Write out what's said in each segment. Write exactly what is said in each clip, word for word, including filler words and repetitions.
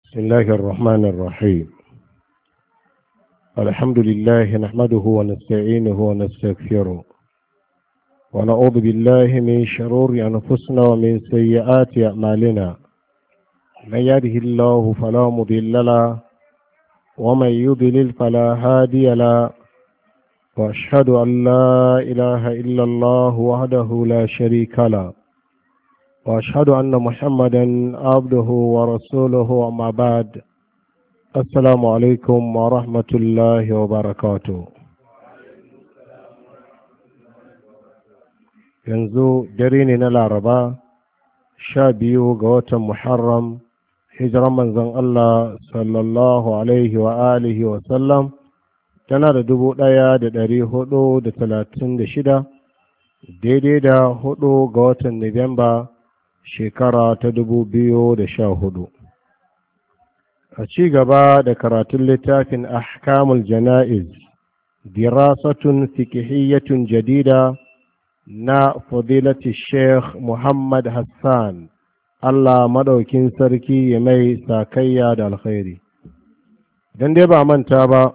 بسم الله الرحمن الرحيم. الحمد لله نحمده ونستعينه ونستغفره ونعوذ بالله من شرور أنفسنا ومن سيئات أعمالنا. من يهده الله فلا مضل له ومن يضلل فلا هادي له، وأشهد أن لا إله إلا الله وحده لا شريك له، وأشهد أن محمدا عبده ورسوله. أما بعد، السلام عليكم ورحمة الله وبركاته. yanzu dare ne na laraba sha biyu ga watan muharram, hijiran manzon Allah sallallahu alaihi wa alihi wa sallam tana da dubu ɗaya da ɗari hudu da talatin da shida, daidai da hudu ga watan Nuwamba shekara ta dubu biyu da sha hudu. A ci gaba da karatun littafin ahkamul jana'iz dirasatun fiqhiyyatun jadida na fadilati sheikh Muhammad Hassan, Allah madaukin sarki ya mai sakayya da alkhairi. Idan dai ba manta ba,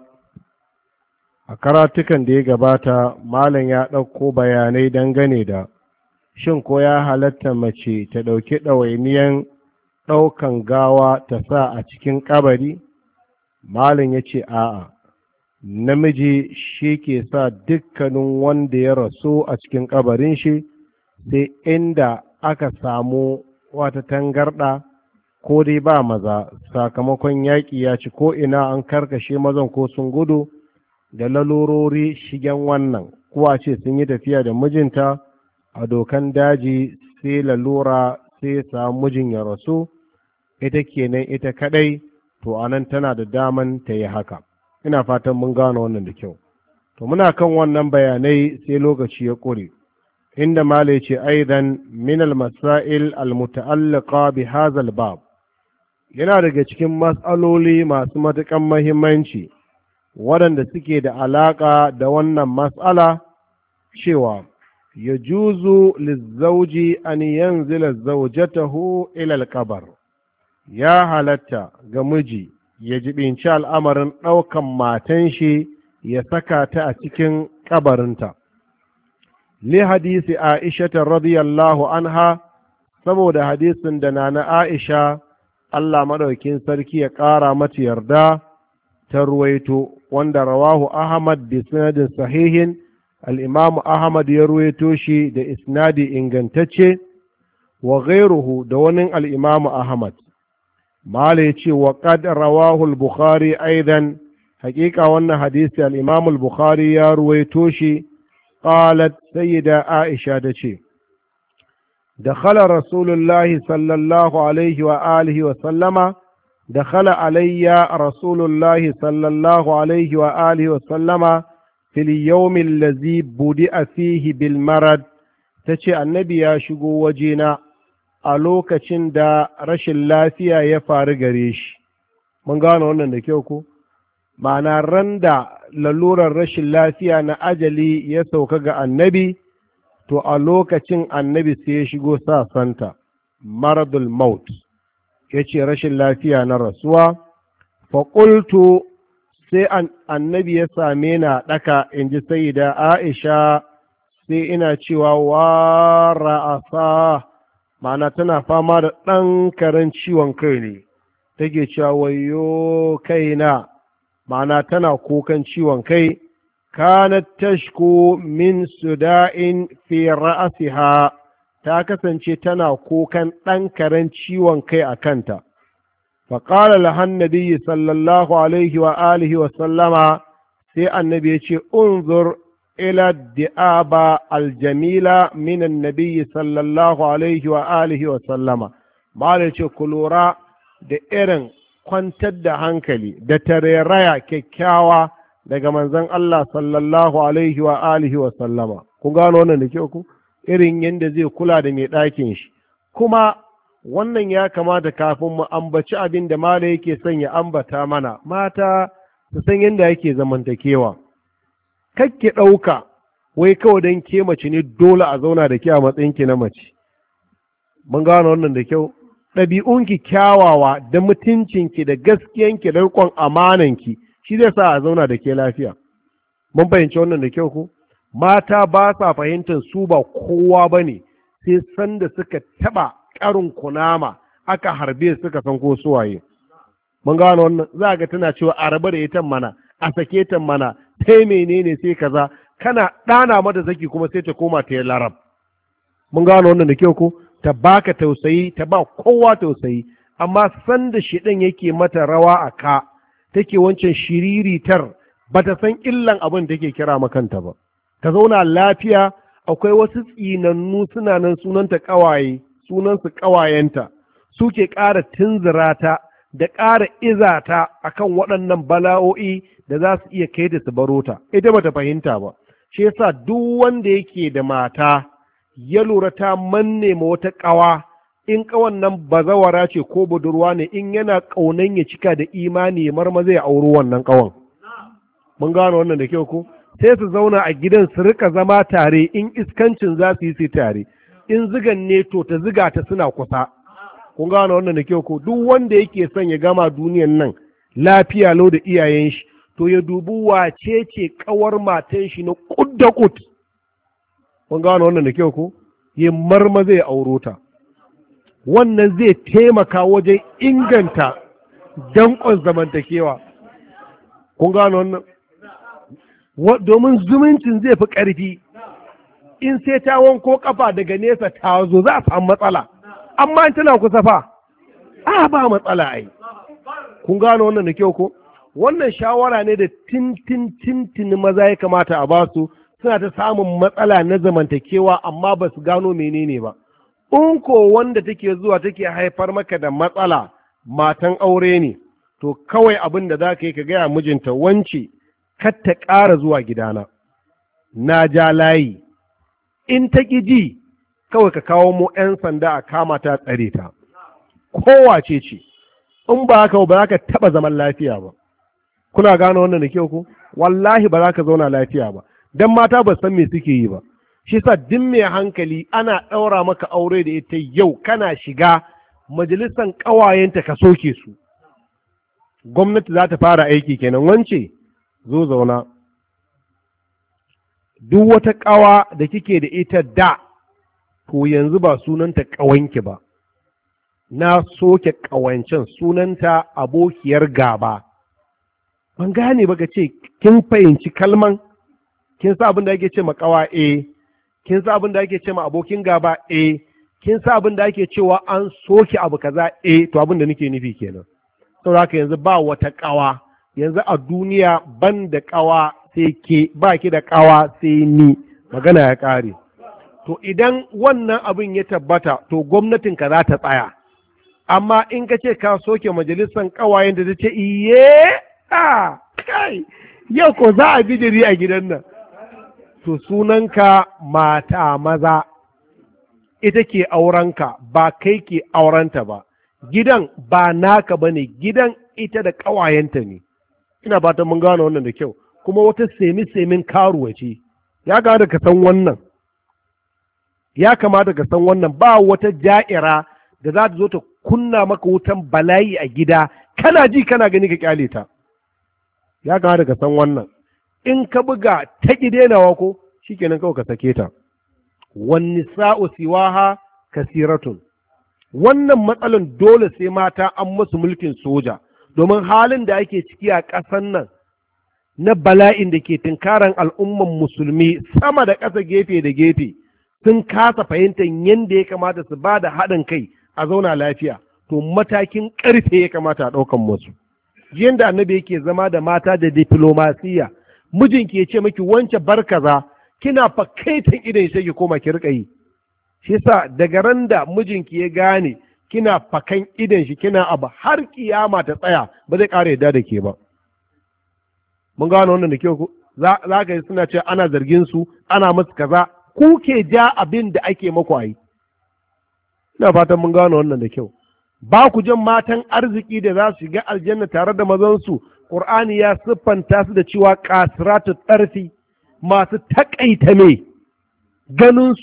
a karatukan da ya gabata malam ya ɗauko bayanai dangane da shin ko ya halatta mace ta ɗauki ɗawainiyan ɗaukan gawa ta sa a cikin ƙabari? Malam ya ce a'a, namiji shi ke sa dukkanin wanda ya rasu a cikin ƙabarin shi, sai inda aka samu wata tangarɗa ko dai ba maza sakamakon yaƙi ya ci ko ina an karkashe mazan ko sun gudu da lalurori shigen wannan, kuwa ce sun yi tafiya da mijinta a dokan daji sai lalura sai samu mijin ya rasu, ita kenan ita kadai, to anan tana da daman ta yi haka. Ina fatan mun gano wannan da kyau. To muna kan wannan bayanai sai lokaci ya ƙure, inda malai ce aidan min al-masail al-muta'alliqa bi hadha al-bab, yana daga cikin mas'aloli masu matukan muhimmanci waɗanda suke da alaƙa da wannan mas'ala, cewa ya juzu lizzauji an yanzila zaujatahu ilal kabar, ya halatta ga miji ya jibinci al'amarin ɗaukan matan shi ya saka ta a cikin kabarinta. Li hadisi Aisha ta radiyallahu anha, saboda hadisin da na na Aisha Allah maɗaukin sarki ya ƙara mata yarda ta ruwaito, wanda rawahu Ahmad bi sanadin sahihin, al'imamu Ahmad ya ruwaito shi da isnadi ingantacce, wa ghairuhu da wani al'imamu Ahmad. Mala ya ce wa ƙad rawahul Bukhari aidan, haƙiƙa wannan hadisi al'imamu Bukhari ya ruwaito shi, ƙalat sayyida Aisha da ce, da khala Rasulullahi sallallahu alaihi wa alihi wa sallama, da khala alayya Rasulullahi sallallahu alaihi wa alihi wa sallama, fil yawmin lazi budi'a fihi bil marad, tace annabi ya shigo wajena a lokacin da rashin lafiya ya faru gare shi. Mun gano wannan da kyau ko? Ma'ana ran da lalurar rashin lafiya na ajali ya sauka ga annabi, to a lokacin annabi sai ya shigo sa santa maradul maut, yace rashin lafiya na rasuwa. fa qultu, sai annabi ya same na ɗaka, in ji sayyida Aisha, sai ina cewa wa ra'asa, ma'ana tana fama da ɗan karen ciwon kai ne, take cewa wayo kaina, ma'ana tana kukan ciwon kai. Kanat tashku min suda'in fi ra'asiha, ta kasance tana kukan ɗan karen ciwon kai a kanta. فقال لها النبي صلى الله عليه وآله وسلم، سي النبي يقول انظر إلى الدئابة الجميلة من النبي صلى الله عليه وآله وسلم. ما يقول كلورا da irin kwantar da hankali da tarairaya kyakkyawa daga manzon Allah sallallahu alaihi wa alihi wa sallama. Kun gano wannan da kyau ku? Irin yadda zai kula da mai ɗakin shi. Kuma wannan ya kamata kafin mu ambaci abin da mala yake son ya ambata mana, mata su san yadda yake zamantakewa. Kakke ɗauka wai kawai don ke mace ne dole a zauna da ke a matsayinki na mace. Mun gano wannan da kyau. ɗabi'unki kyawawa da mutuncinki da gaskiyanki da riƙon amananki shi zai sa a zauna da ke lafiya. Mun fahimci wannan da kyau ko? Mata ba sa fahimtar su ba kowa ba ne sai sanda suka taɓa ƙarin kunama aka harbe suka san ko suwaye. Mun gano wannan, za ga tana cewa a rabu da ita mana, a sake ta mana, sai menene sai kaza, kana ɗana mata saki kuma sai ta koma ta yi larab. Mun gano wannan da kyau ko? Ta baka tausayi, ta ba kowa tausayi, amma sanda shiɗan yake mata rawa a ka, take wancan shiriritar ba ta san illan abin da take kira makanta ba. Ta zauna lafiya, akwai wasu tsinannu suna nan sunanta ƙawaye, sunansu ƙawayenta, suke ƙara tunzura ta da ƙara izata akan waɗannan bala'o'i da za su iya kai da su baro ta. Ita bata fahimta ba. Shi yasa duk wanda yake da mata ya lura ta manne ma wata ƙawa, in ƙawan nan bazawara ce ko budurwa ne, in yana ƙaunan ya cika da imani ya marmaza ya auro wannan ƙawan. Mun gano wannan da kyau ko? Sai su zauna a gidan su rika zama tare, in iskancin za su yi su tare, in zigan ne to ta ziga ta suna kusa. Kun gano wannan da kyau ko? Duk wanda yake son ya gama duniyan nan lafiya lau da iyayen shi, to ya dubi wace ce kawar matan shi na kud da kud. Kun gano wannan da kyau ko? Ya marma zai auro ta. Wannan zai taimaka wajen inganta danƙon zamantakewa. Kun gano wannan? Domin zumuncin zai fi ƙarfi. In sai ta wanko kafa daga nesa ta zo za a samu matsala. Amma in tana kusa fa, a ba matsala ai. Kun gano wannan da kyau ko? Wannan shawara ne da tintin tintin maza ya kamata a basu, suna ta samun matsala na zamantakewa amma ba su gano menene ba. In ko wanda take zuwa take haifar maka da matsala matan aure ne, to kawai abin da za ka yi ka gaya mijinta, wance kar ta ƙara zuwa gidana, na ja layi. In ta ƙi ji, kawai ka kawo mu 'yan sanda a kama ta tsare ta. Kowace ce, in ba haka ba za ka taɓa zaman lafiya ba. Kuna gano wannan da kyau ko? Wallahi ba za ka zauna lafiya ba, don mata ba san me suke yi ba. Shi sa duk mai hankali ana ɗaura maka aure da ita yau, kana shiga majalisan ƙawayenta ka soke su. Gwamnati za ta fara aiki kenan, wance zo zauna. Duk wata ƙawa da kike da ita da, to yanzu ba sunanta ƙawanki ba, na soke ƙawancen, sunanta abokiyar gaba. Ban gane ba, ka ce kin fahimci kalman, kin sa abin da ake ce ma ƙawa, eh, kin sa abin da ake ce ma abokin gaba, eh, kin sa abin da ake cewa an soke abu kaza, eh, to abin da nake nufi kenan. Saboda haka yanzu ba wata ƙawa, yanzu a duniya ban da ƙawa sai ke, ba ki da ƙawa sai ni, magana ya ƙare. To idan wannan abin ya tabbata, to gwamnatinka za ta tsaya. Amma in ka ce ka soke majalisar ƙawayen da ta ce, iye, a, kai, yau ko za a bijiri a gidan nan. To sunanka mata maza, ita ke aurenka, ba kai ke aurenta ba. Gidan ba naka ba ne, gidan ita da ƙawayenta ne. Ina fatan mun gane wannan da kyau. Kuma wata semi-semin karuwa ce, ya kamata ka san wannan. Ya kamata ka san wannan, ba wata ja'ira da za ta zo ta kunna maka wutan bala'i a gida, kana ji kana gani ka kyale ta. Ya kamata ka san wannan. In ka buga ta ƙi denawa ko, shikenan kawai ka sake ta. Wan nisa'u siwaha kasiratun. Wannan matsalan dole sai mata an musu mulkin soja, domin halin da ake ciki a ƙasan nan na bala'in da ke tunkaran al'umman musulmi sama da ƙasa gefe da gefe, sun kasa fahimtar yadda ya kamata su ba da haɗin kai a zauna lafiya, to matakin ƙarfe ya kamata a ɗaukan musu. Jiyan da annabi yake zama da mata da diplomasiya, mijinki ya ce maki wance bar kaza, kina fakaitan idan sai ki koma ki riƙa yi. Shi yasa daga ran da mijinki ya gane kina fakan idan shi kina abu har kiyama ta tsaya, ba zai ƙara yadda da ke ba. Mun gano wannan da kyau, za ka yi suna ce ana zargin su, ana musu kaza, ku ke ja abin da ake maku ayi. Ina fatan mun gano wannan da kyau. Ba ku jan matan arziki da za su shiga aljanna tare da mazansu, Qur'ani ya siffanta su da cewa kasiratu tsarfi, masu takaita me ganinsu,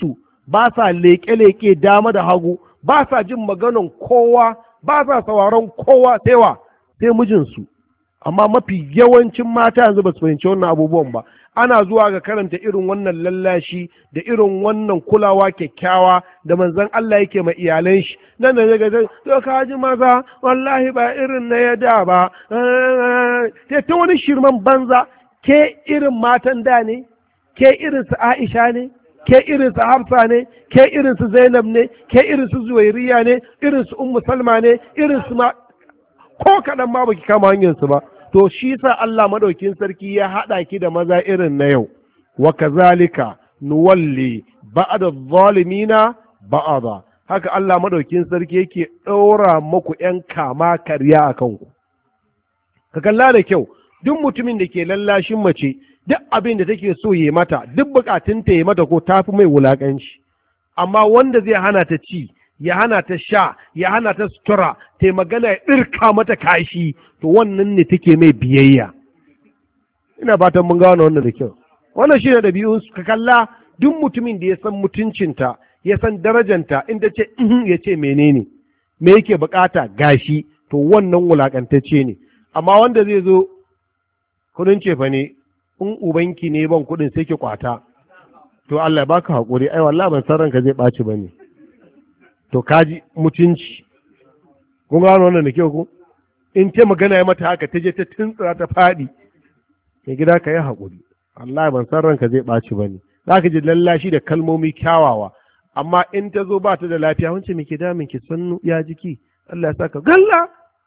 ba sa leƙe-leƙe dama da hagu, ba sa jin maganan kowa, ba sa sauraron kowa sai wa sai mijinsu. Amma mafi yawancin mata yanzu ba su fahimci wannan abubuwan ba. Ana zuwa ga karanta irin wannan lallashi da irin wannan kulawa kyakkyawa da manzon Allah yake ma iyalan shi. Nan da daga to ka ji maza wallahi ba irin na yada ba. Sai ta wani shirman banza, ke irin matan da ne, ke irin su Aisha ne, ke irin su Hafsa ne, ke irin su Zainab ne, ke irin su Zuwairiya ne, irin su Ummu Salma ne, irin su ma ko kaɗan ma baki kama hanyar su ba. To shi sa Allah madaukin sarki ya haɗa ki da maza irin na yau. Wa kazalika nuwalli ba'da zalimina ba'da. Haka Allah madaukin sarki yake ɗora maku ƴan kama karya a kanku. Ka kalla da kyau, duk mutumin da ke lallashin mace, duk abin da take so yi mata, duk bukatun ta yi mata ko tafi mai wulakanci. Amma wanda zai hana ta ci, ya hana ta sha, ya hana ta sutura, ta magana ya ɗirka mata kashi, to wannan ne take mai biyayya. Ina fatan mun gano wannan da kyau. Wannan shi ne ɗabi'un ka kalla, duk mutumin da ya san mutuncinta, ya san darajanta, in ta ce ya ce menene, me yake bukata gashi, to wannan wulakantacce ne. Amma wanda zai zo kudin cefa ne, in ubanki ne ban kudin sai ki kwata, to Allah baka haƙuri, ai wallahi ban san ranka zai ɓaci ba ne. To kaji mutunci, kun gano wannan da kyau ku? In ce magana ya mata haka ta je ta tuntsira ta faɗi, mai gida ka yi haƙuri, Allah ban san ranka zai ɓaci ba ne. Za ka ji lallashi da kalmomi kyawawa, amma in ta zo ba ta da lafiya, wancan me ke damin ki sannu ya jiki, Allah ya saka galla.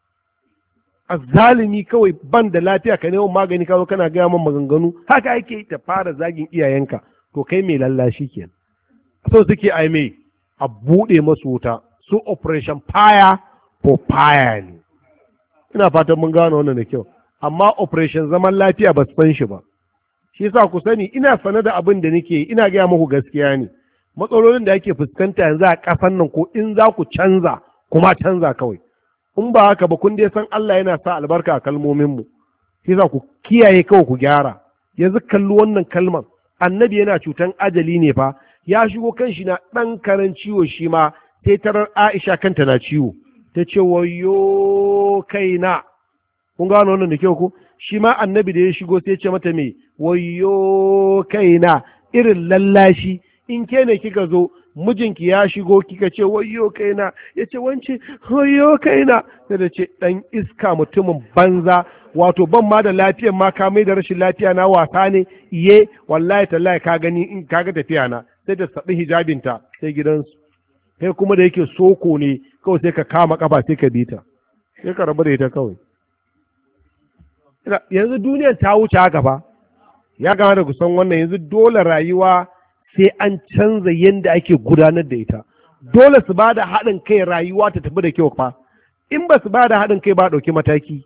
Azzalimi kawai ban da lafiya ka neman magani kawo kana gaya man maganganu, haka ake ta fara zagin iyayenka, to kai mai lallashi kenan. So suke ai mai a buɗe masu wuta, su operation fire for fire ne. Ina fatan mun gano wannan da kyau, amma operation zaman lafiya ba su san shi ba. Shi yasa ku sani ina sane da abin da nake ina gaya muku gaskiya ne. Matsalolin da ake fuskanta yanzu a ƙasan nan, ko in za ku canza kuma canza kawai. In ba haka ba kun dai san Allah yana sa albarka a kalmominmu. Shi yasa ku kiyaye kawai ku gyara. Yanzu kalli wannan kalman, annabi yana cutan ajali ne fa, ya shigo kan shi na ɗan karen ciwo shi ma, sai tarar Aisha kanta na ciwo, ta ce wayo kaina. Kun gano wannan da kyau ku? Shi ma annabi da ya shigo sai ce mata me wayo kaina, irin lallashi. In ke ne kika zo mijinki ya shigo kika ce wayo kaina, ya ce wance wayo kaina, sai da ce ɗan iska mutumin banza, wato ban ma da lafiyan ma ka mai da rashin lafiya na wasa ne, iye wallahi tallahi ka gani in kaga tafiya na, sai da saɓi hijabinta sai gidansu. Kai kuma da yake soko ne kawai sai ka kama kafa sai ka bita, sai ka rabu da ita kawai. Yanzu duniyar ta wuce haka fa, ya gama da kusan wannan. Yanzu dole rayuwa sai an canza yadda ake gudanar da ita. Dole su ba da haɗin kai rayuwa ta tafi da kyau fa. In ba su ba da haɗin kai ba ɗauki mataki.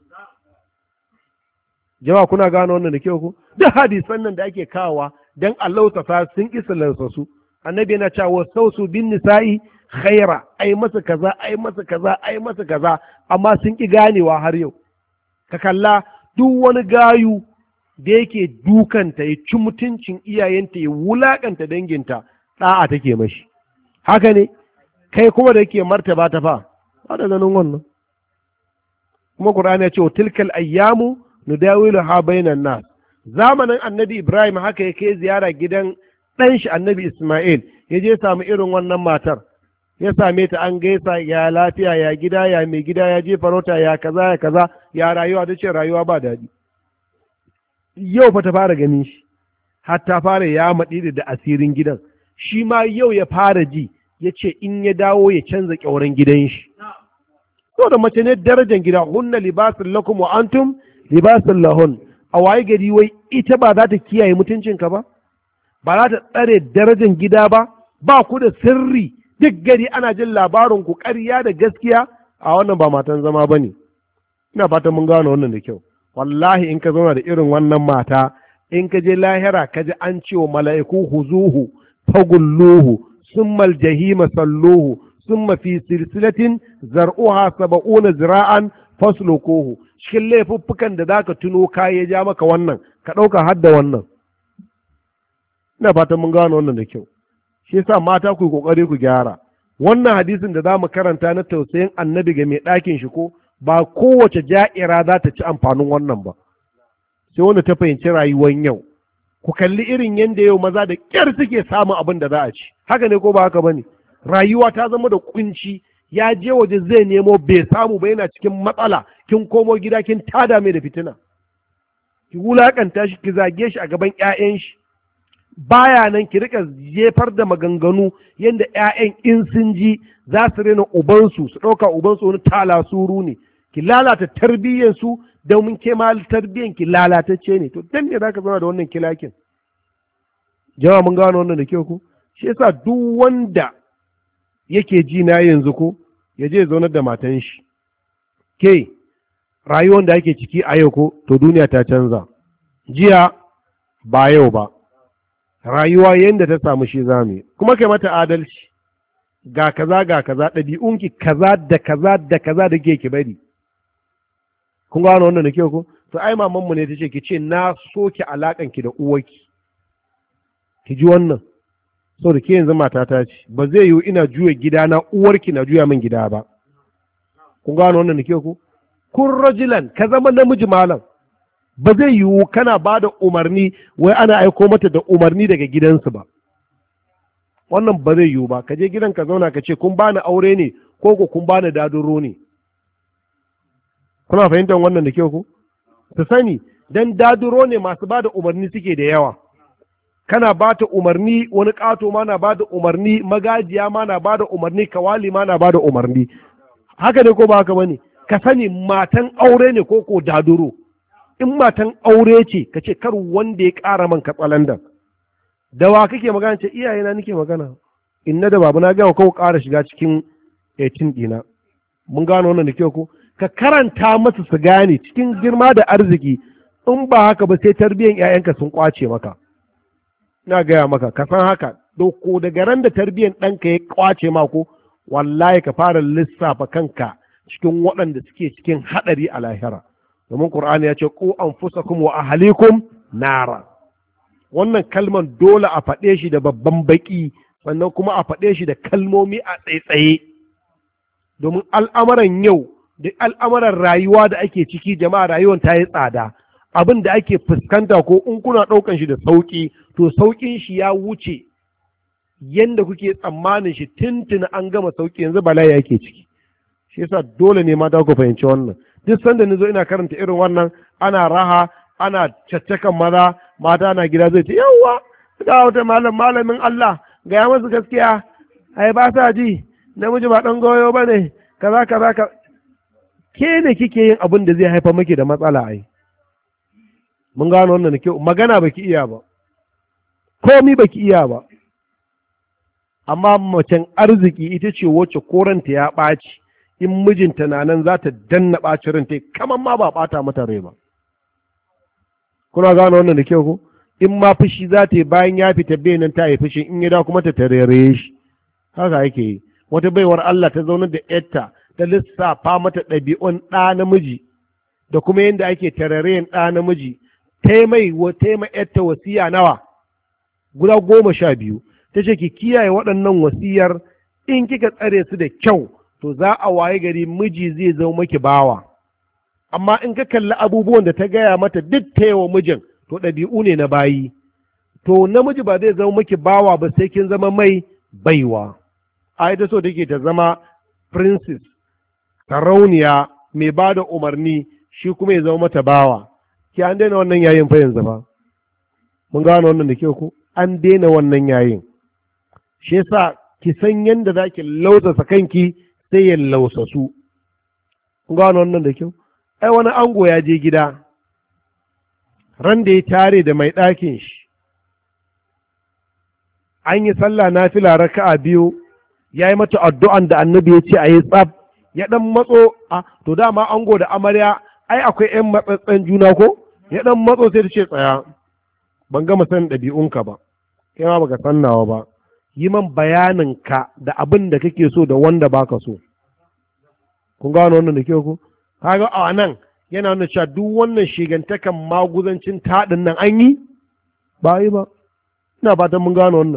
Jama'a kuna gano wannan da kyau ku? Duk hadisan nan da ake kawowa dan Allah ta sa sun isa lansasu. Annabi yana cewa sausu bin nisa'i khaira, ai masa kaza, ai masa kaza, ai masa kaza, amma sun ki ganewa har yau. Ka kalla duk wani gayu da yake dukanta ya ci mutuncin iyayenta ya wulakanta danginta, ɗa'a take mashi. Haka ne, kai kuma da yake martaba ta fa, ba da ganin wannan. Kuma Qur'ani ya ce wa tilkal ayyamu nudawilu ha bainan nas. Zamanin Annabi Ibrahim haka ya kai ziyara gidan ɗan shi Annabi Ismail, ya je samu irin wannan matar, ya same ta an gaisa, ya lafiya, ya gida, ya mai gida, ya je farauta, ya kaza, ya kaza, ya rayuwa, ta ce rayuwa ba daɗi. Yau fa ta fara ganin shi, har ta fara ya maɗi da asirin gidan. Shi ma yau ya fara ji, ya ce in ya dawo ya canza ƙyauren gidan shi. So da mace ne darajar gida, hunna libasun lakum wa antum libasun lahun. A waye gari wai ita ba za ta kiyaye mutuncinka ba? Ba za ta tsare darajar gida ba? Ba ku da sirri, duk gari ana jin labarin ku ƙarya da gaskiya, a wannan ba matan zama ba ne. Ina fatan mun gano wannan da kyau. Wallahi in ka zauna da irin wannan mata, in ka je lahira ka ji an ce wa mala'iku huzuhu fagulluhu summal jahima salluhu summa fi silsilatin zar'uha saba'una zira'an fasluquhu. Cikin laifuffukan da zaka tuno ka ya ja maka wannan, ka ɗauka har da wannan. Ina fatan mun gano wannan da kyau. shi yasa mata ku yi kokari ku gyara wannan hadisin da zamu karanta na tausayin annabi ga mai ɗakin shi ko ba kowace ja'ira za ta ci amfanin wannan ba sai wanda ta fahimci rayuwar yau. Ku kalli irin yadda yau maza da ƙyar suke samun abin da za a ci, haka ne ko ba haka bane? Rayuwa ta zama da kunci, ya je waje zai nemo bai samu ba, yana cikin matsala, kin komo gida kin tada mai da fitina, ki wulakanta shi, ki zage shi a gaban ƴaƴan shi, baya nan ki rika jefar da maganganu yadda ƴaƴan in sun ji za su rena ubansu, su ɗauka ubansu wani talasuru ne, ki lalata tarbiyyarsu domin ke ma tarbiyyan ki lalatacce ne. To dan ne zaka zama da wannan kilakin? Jama'a mun gano wannan da kyau ko? Shi yasa duk wanda yake ji na yanzu ko ya je zaunar da matan shi, ke rayuwar da ake ciki a yau ko to duniya ta canza, jiya ba yau ba, rayuwa yadda ta samu shi zamu kuma kai mata adalci, ga kaza ga kaza, ɗabi'unki kaza da kaza da kaza da ke ki bari. Kun gano wannan da kyau ko? To ai mamanmu ne ta ce ki ce na soke alakan ki da uwarki, ki ji wannan, saboda ke yanzu matata ce, ba zai yiwu ina juya gida na uwarki na juya min gida ba. Kun gano wannan da kyau ko? Kun rajulan, ka zama namiji malam, ba zai yiwu kana ba da umarni wai ana aiko mata da umarni daga gidansu ba, wannan ba zai yiwu ba. Ka je gidan ka zauna ka ce kun bani aure ne ko ko kun bani daduro ne. Kuna fahimtar wannan da kyau ko? Su sani dan daduro ne masu ba da umarni suke da yawa, kana ba ta umarni, wani ƙato ma na ba da umarni, magajiya ma na ba da umarni, kawali ma na ba da umarni, haka ne ko ba haka bane? Ka sani matan aure ne ko ko daduro. In matan aure ce ka ce kar wanda ya ƙara man katsalandan. Da wa kake magana? Ce iyayena nake magana, inna da babu na gama kawo ƙara shiga cikin etin ɗina. Mun gano wannan da kyau ko? Ka karanta masu su gane cikin girma da arziki, in ba haka ba sai tarbiyyar 'ya'yanka sun kwace maka. Ina gaya maka ka san haka, doko daga ran da tarbiyyar ɗanka ya kwace ma ko wallahi ka fara lissafa kanka cikin waɗanda suke cikin haɗari a lahira. Domin Qur'ani ya ce ku anfusakum wa ahlikum nara. Wannan kalman dole a faɗe shi da babban baki, sannan kuma a faɗe shi da kalmomi a tsaitsaye. Domin al'amuran yau da al'amuran rayuwa da ake ciki, jama'a, rayuwar ta yi tsada. Abin da ake fuskanta ko in kuna ɗaukan shi da sauƙi, to sauƙin shi ya wuce yanda kuke tsammanin shi, tuntuna an gama sauƙi, yanzu bala'i yake ciki. Shi yasa dole ne mata ku fahimci wannan. Duk sanda ni zo ina karanta irin wannan, ana raha, ana caccakan maza, mata na gida zai ce yawwa ga wata malam malamin Allah gaya masu gaskiya, ai ba sa ji, namiji ba ɗan goyo ba ne, kaza kaza ka. Ke ne kike yin abin da zai haifar maki da matsala ai. Mun gano wannan da kyau, magana baki iya ba, komi baki iya ba, amma macen arziki ita ce wacce koranta ya ɓaci, in mijinta na nan za ta danna ɓacin ranta kamar ma ba ɓata mata rai ba. Kuna gano wannan da kyau ko? In ma fushi za ta yi bayan ya fita bai nan ta yi fushi, in ya da kuma ta tarere shi, haka yake yi. Wata baiwar Allah ta zaunar da yarta ta lissafa mata ɗabi'un ɗa namiji da kuma yadda ake tarerayen ɗa namiji, taimai wa taima yarta wasiya nawa guda goma sha biyu. Ta ce ki kiyaye waɗannan wasiyar, in kika tsare su da kyau to za a waye gari miji zai zama maki bawa. Amma in ka kalli abubuwan da ta gaya mata duk ta yawa mijin, to ɗabi'u ne na bayi. To namiji ba zai zama maki bawa ba sai kin zama mai baiwa. A ita so take ta zama princess, sarauniya mai ba da umarni, shi kuma ya zama mata bawa. Ki an daina wannan yayin fa yanzu fa. Mun gano wannan da kyau ko? An daina wannan yayin. Shi yasa ki san yadda za ki lausasa kanki sai ya lausasu. Mun gano wannan da kyau? Ai wani ango ya je gida, ran da ya tare da mai ɗakin shi, an yi sallah nafila raka'a biyu, ya yi mata addu'an da annabi ya ce a yi tsab, ya ɗan matso, a to dama ango da amarya ai akwai ‘yan matsatsen juna ko? Ya ɗan matso sai ta ce tsaya, ban gama sanin ɗabi'unka ba, kai ma baka san nawa ba, yi man bayanin ka da abin da kake so da wanda baka so. Kun gano wannan da kyau ko? Kaga a nan yana nuna cewa duk wannan shigantakan maguzancin taɗin nan an yi ba yi ba. Ina fatan mun gano wannan.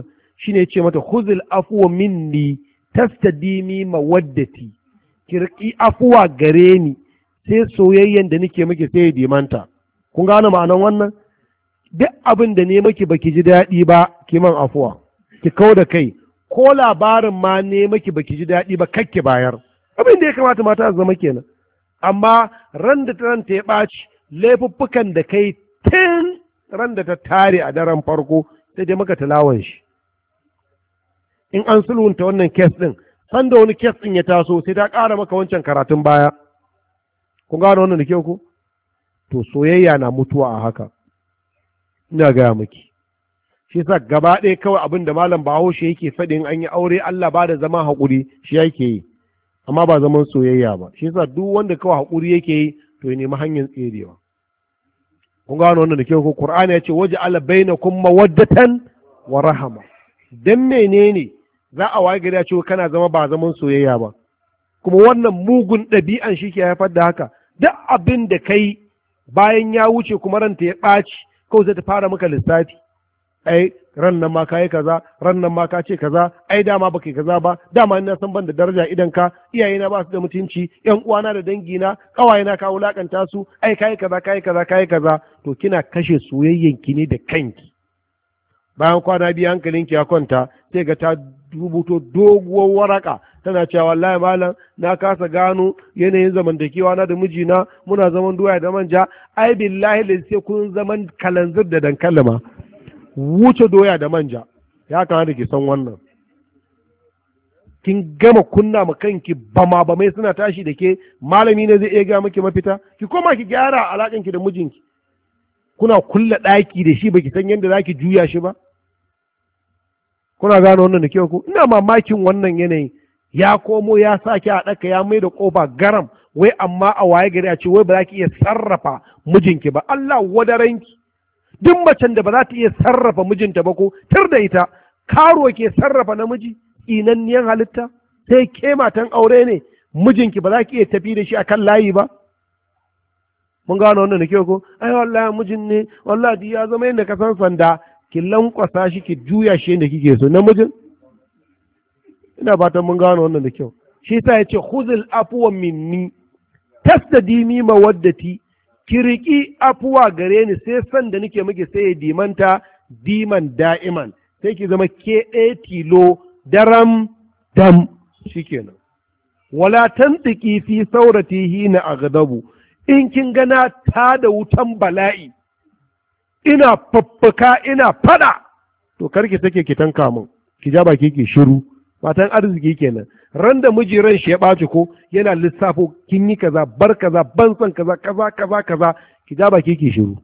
shine ya ce mata khuzil afwa minni tastadimi mawaddati, kirki afuwa gare ni sai soyayyen da nake miki sai ya dimanta. Kun gane ma'anan wannan? Duk abin da ne maki baki ji daɗi ba ki man afuwa, ki kau da kai, ko labarin ma ne maki baki ji daɗi ba kakki bayar. Abin da ya kamata mata su zama kenan. Amma ran da ta ya ɓaci, laifuffukan da kai tun ran da ta tare a daren farko sai dai maka talawan shi. In an sulhunta wannan kes ɗin, sanda wani kes ɗin ya taso sai ta ƙara maka wancan karatun baya. Kun gane wannan da kyau ku? To soyayya na mutuwa a haka. Ina gaya miki. Shi yasa gaba ɗaya kawai abin da malam Bahaushe yake faɗin an yi aure Allah ba da zama haƙuri shi yake yi, amma ba zaman soyayya ba. Shi yasa duk wanda kawai haƙuri yake yi to ya nemi hanyar tserewa. Kun gano wannan da kyau ko? Qur'ani ya ce waje ala bainakum mawaddatan wa rahama. Dan menene za a waye gari ya ce kana zama ba zaman soyayya ba? Kuma wannan mugun ɗabi'an shi ke haifar da haka. Duk abin da kai bayan ya wuce kuma ranta ya ɓaci kawai zai ta fara maka lissafi. Ai ran nan ma ka yi kaza, ran nan ma ka ce kaza, ai dama baka yi kaza ba, dama ina san ban da daraja idan ka, iyayena ba su da mutunci, yan uwana da dangina, kawayena ka wulakanta su, ai kai kaza kai kaza kai kaza, to kina kashe soyayyen ki ne da kanki. Bayan kwana biyu hankalinki ya kwanta, sai ga ta rubuto doguwar waraka tana cewa wallahi malam na kasa gano yanayin zamantakewa na da mijina, muna zaman doya da manja, ai billahi da sai kun zaman kalanzir da dankalima. Wuce doya da manja, ya kamata ki san wannan. Kin gama kunna ma kanki bama bamai suna tashi da ke, malami ne zai iya ga miki mafita? Ki koma ki gyara alaƙanki da mijinki. Kuna kulla ɗaki da shi baki san yadda zaki juya shi ba? Kuna gane wannan da kyau ko? Ina mamakin wannan yanayin. Ya komo ya sake a ɗaka ya mai da ƙofa garam, wai amma a waye gari a ce wai ba za ki iya sarrafa mijinki ba. Allah wadaranki. Duk macen da ba za ta iya sarrafa mijinta ba ko tar da ita, karo ke sarrafa namiji, inanniyan halitta, sai ke matan aure ne, mijinki ba za ki iya tafi da shi akan layi ba. Mun gano wannan da kyau ko? Ai wallahi mijin ne, wallahi ya zama yadda ka san sanda, ki lankwasa shi ki juya shi yadda kike so. Namijin? Ina fatan mun gano wannan da kyau. Shi ta yace khuzul afwa minni tastadimi mawaddati, ki riƙi afuwa gare ni sai san da nake miki sai ya dimanta diman da'iman, sai ki zama ke ɗaya tilo daram dam shikenan. Wala tantiki fi saurati hina aghdabu, in kin gana ta da wutan bala'i ina faffaka ina fada, to karki take ki tanka min, ki ja baki ki shiru. Matan arziki kenan. Ran da miji ran shi ya ɓaci ko yana lissafo kin yi kaza bar kaza ban san kaza kaza kaza kaza, ki ja baki ki shiru.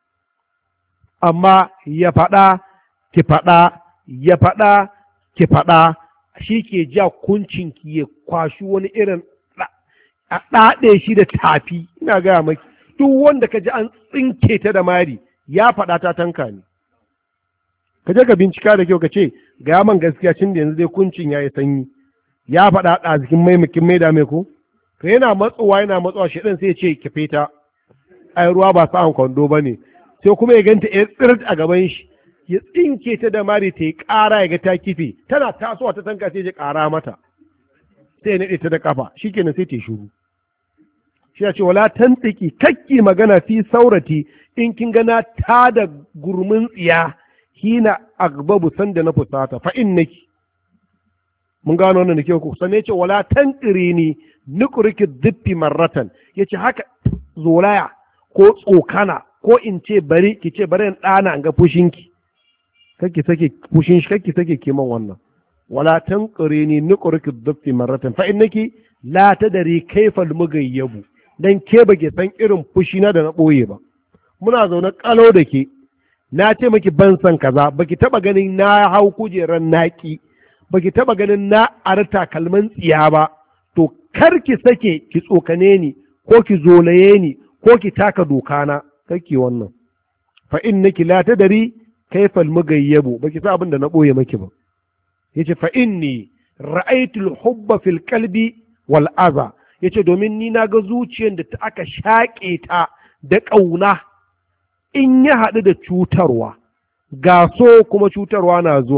Amma ya faɗa ki faɗa ya faɗa ki faɗa, shi ke ja kuncin ki ya kwashi wani irin a ɗaɗe shi da tafi. Ina gaya maki duk wanda ka ji an tsinke ta da mari ya faɗa ta tanka ne. Ka je ka bincika da kyau ka ce ga man gaskiya cin da yanzu dai kuncin ya yi sanyi, ya faɗa ɗazikin maimakin mai dame ko, to yana matsowa yana matsowa shi ɗin sai ce ki feta, ai ruwa ba sa'an kwando ba ne, sai kuma ya ganta ya tsirt a gaban shi ya tsinke ta da mari ta yi ƙara ya ga ta kife, tana tasowa ta tanka sai ya ƙara mata, sai ya naɗe ta da ƙafa, shi kenan sai ta shuru. Shi ya ce wala tantiki kakki magana fi saurati in kin gana ta da gurmin tsiya hina agbabu sanda na fusata fa innaki. Mun gano wannan da ke ku sanne ce wala tanqirini nuqriki dhippi marratan, yace haka zolaya ko tsokana ko in ce bari ki ce bari in dana an ga fushinki, kake sake fushin shi kake sake kiman wannan. Wala tanqirini nuqriki dhippi marratan fa innaki la tadri kayfa al-mughayyabu, dan ke bake san irin fushina da na boye ba. Muna zaune kalo da ke, na ce maki ban san kaza, baki taba ganin na hau kujeran naki, baki taba ganin na arta kalman tsiya ba, to kar ki sake ki tsokane ni ko ki zolaye ni ko ki taka dokana, kake wannan. Fa innaki la tadri kayfa al-mughayyabu, baki sa abin da na boye maki ba. Yace fa inni ra'aytu al-hubba fil qalbi wal adha, yace domin ni na ga zuciyar da ta aka shaƙe ta da ƙauna, in ya haɗu da cutarwa, ga so kuma cutarwa na zuwa,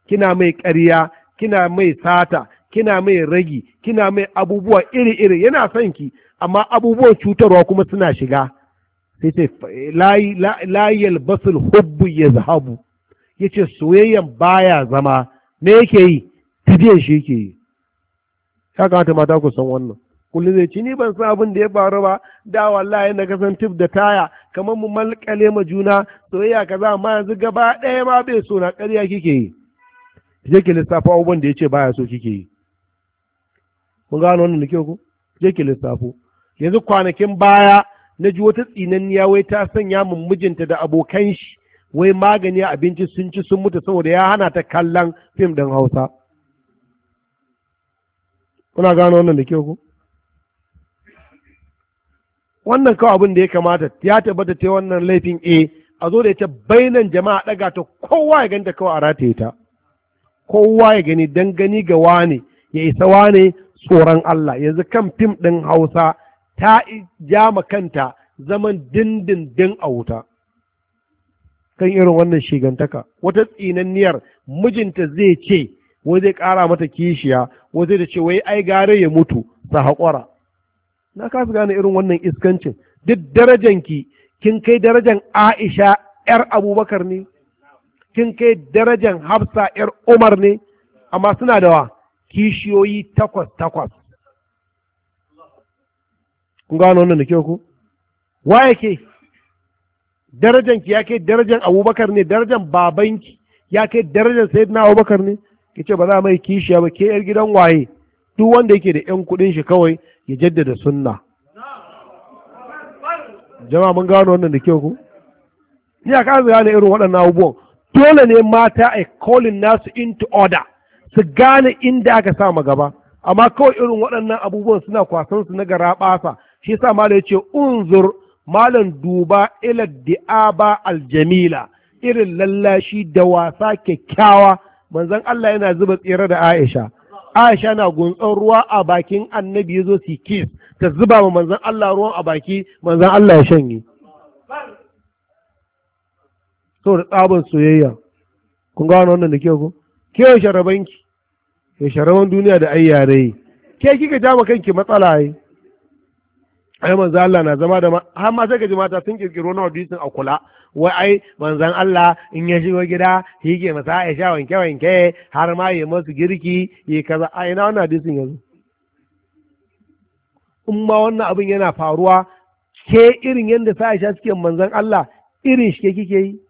kina mai ƙarya, kina mai sata, kina mai ragi, kina mai abubuwa iri-iri, yana son ki amma abubuwan cutarwa kuma suna shiga. Sai ce la yalbasul hubbu yazhabu, yace soyayyan baya zama, me yake yi? Tafiyan shi yake yi. Ya kamata mata ku san wannan. Kullum zai ci ni ban san abin da ya faru ba, da wallahi na kasan tif da taya kamar mu malkale ma juna soyayya kaza, amma yanzu gaba ɗaya ma bai so na. ƙarya kike yi. Je ki lissafa abubuwan da yace baya so kike yi. Mun gano wannan da kyau ku? Je ki lissafo. Yanzu kwanakin baya na ji wata tsinanniya wai ta sanya min mijinta da abokan shi wai magani a abinci sun ci sun mutu saboda ya hana ta kallon fim ɗin Hausa. Kuna gano wannan da kyau ku? Wannan kawai abin da ya kamata ya tabbata ta wannan laifin a a zo da ita bainan jama'a ɗaga ta kowa ya ganta kawai a rataye ta. Kowa ya gani dan gani ga wane ya isa wane tsoron Allah. Yanzu kan fim ɗin Hausa ta jama kanta zaman dindindin a wuta kan irin wannan shigantaka. Wata tsinanniyar mijinta zai ce wai zai ƙara mata kishiya, wai zai da ce wai ai gare ya mutu sa haƙura. Na kasu gane irin wannan iskancin. Duk darajanki kin kai darajan Aisha ‘yar Abubakar ne, kin kai darajan Hafsa ‘yar Umar ne, amma suna da wa kishiyoyi takwas takwas. Kun gano wannan da kyau ku? Wa yake darajanki ya kai darajan Abubakar ne, darajan babanki ya kai darajan Sayyidina Abubakar ne, ki ce ba za mai kishiya ba, ke ‘yar gidan waye? Duk wanda yake da ‘yan kuɗin shi kawai ya jaddada sunna. Jama'a mun gano wannan da kyau ku? Ni a kasu gane irin waɗannan abubuwan. Dole ne mata a calling nasu into order, su gane inda aka sa gaba. Amma kawai irin waɗannan abubuwan suna kwasan su na gara ɓasa. Shi sa malam ya ce unzur, malam duba ila di'aba aljamila, irin lallashi da wasa kyakkyawa. Manzon Allah yana zuba tsere da Aisha. Aisha na guntsar ruwa a bakin annabi ya zo su kis, ta zuba ma manzan Allah ruwan a baki, manzan Allah ya shanye. Saboda tsaban soyayya. Kun gano wannan da kyau ko? Ke yau sharabanki, ya sharaban duniya da ai yare. Ke kika ja ma kanki matsala yi. Ai manzan Allah na zama da ma, har ma sai ka ji mata sun kirkiro na hadisin a kula. Wai ai manzan Allah in ya shigo gida shi ke masa ya sha wanke wanke har ma ya masu girki ya kaza. A ina wannan hadisin yanzu? In ma wannan abin yana faruwa, ke irin yadda sa Aisha suke manzan Allah irin shi ke kike yi?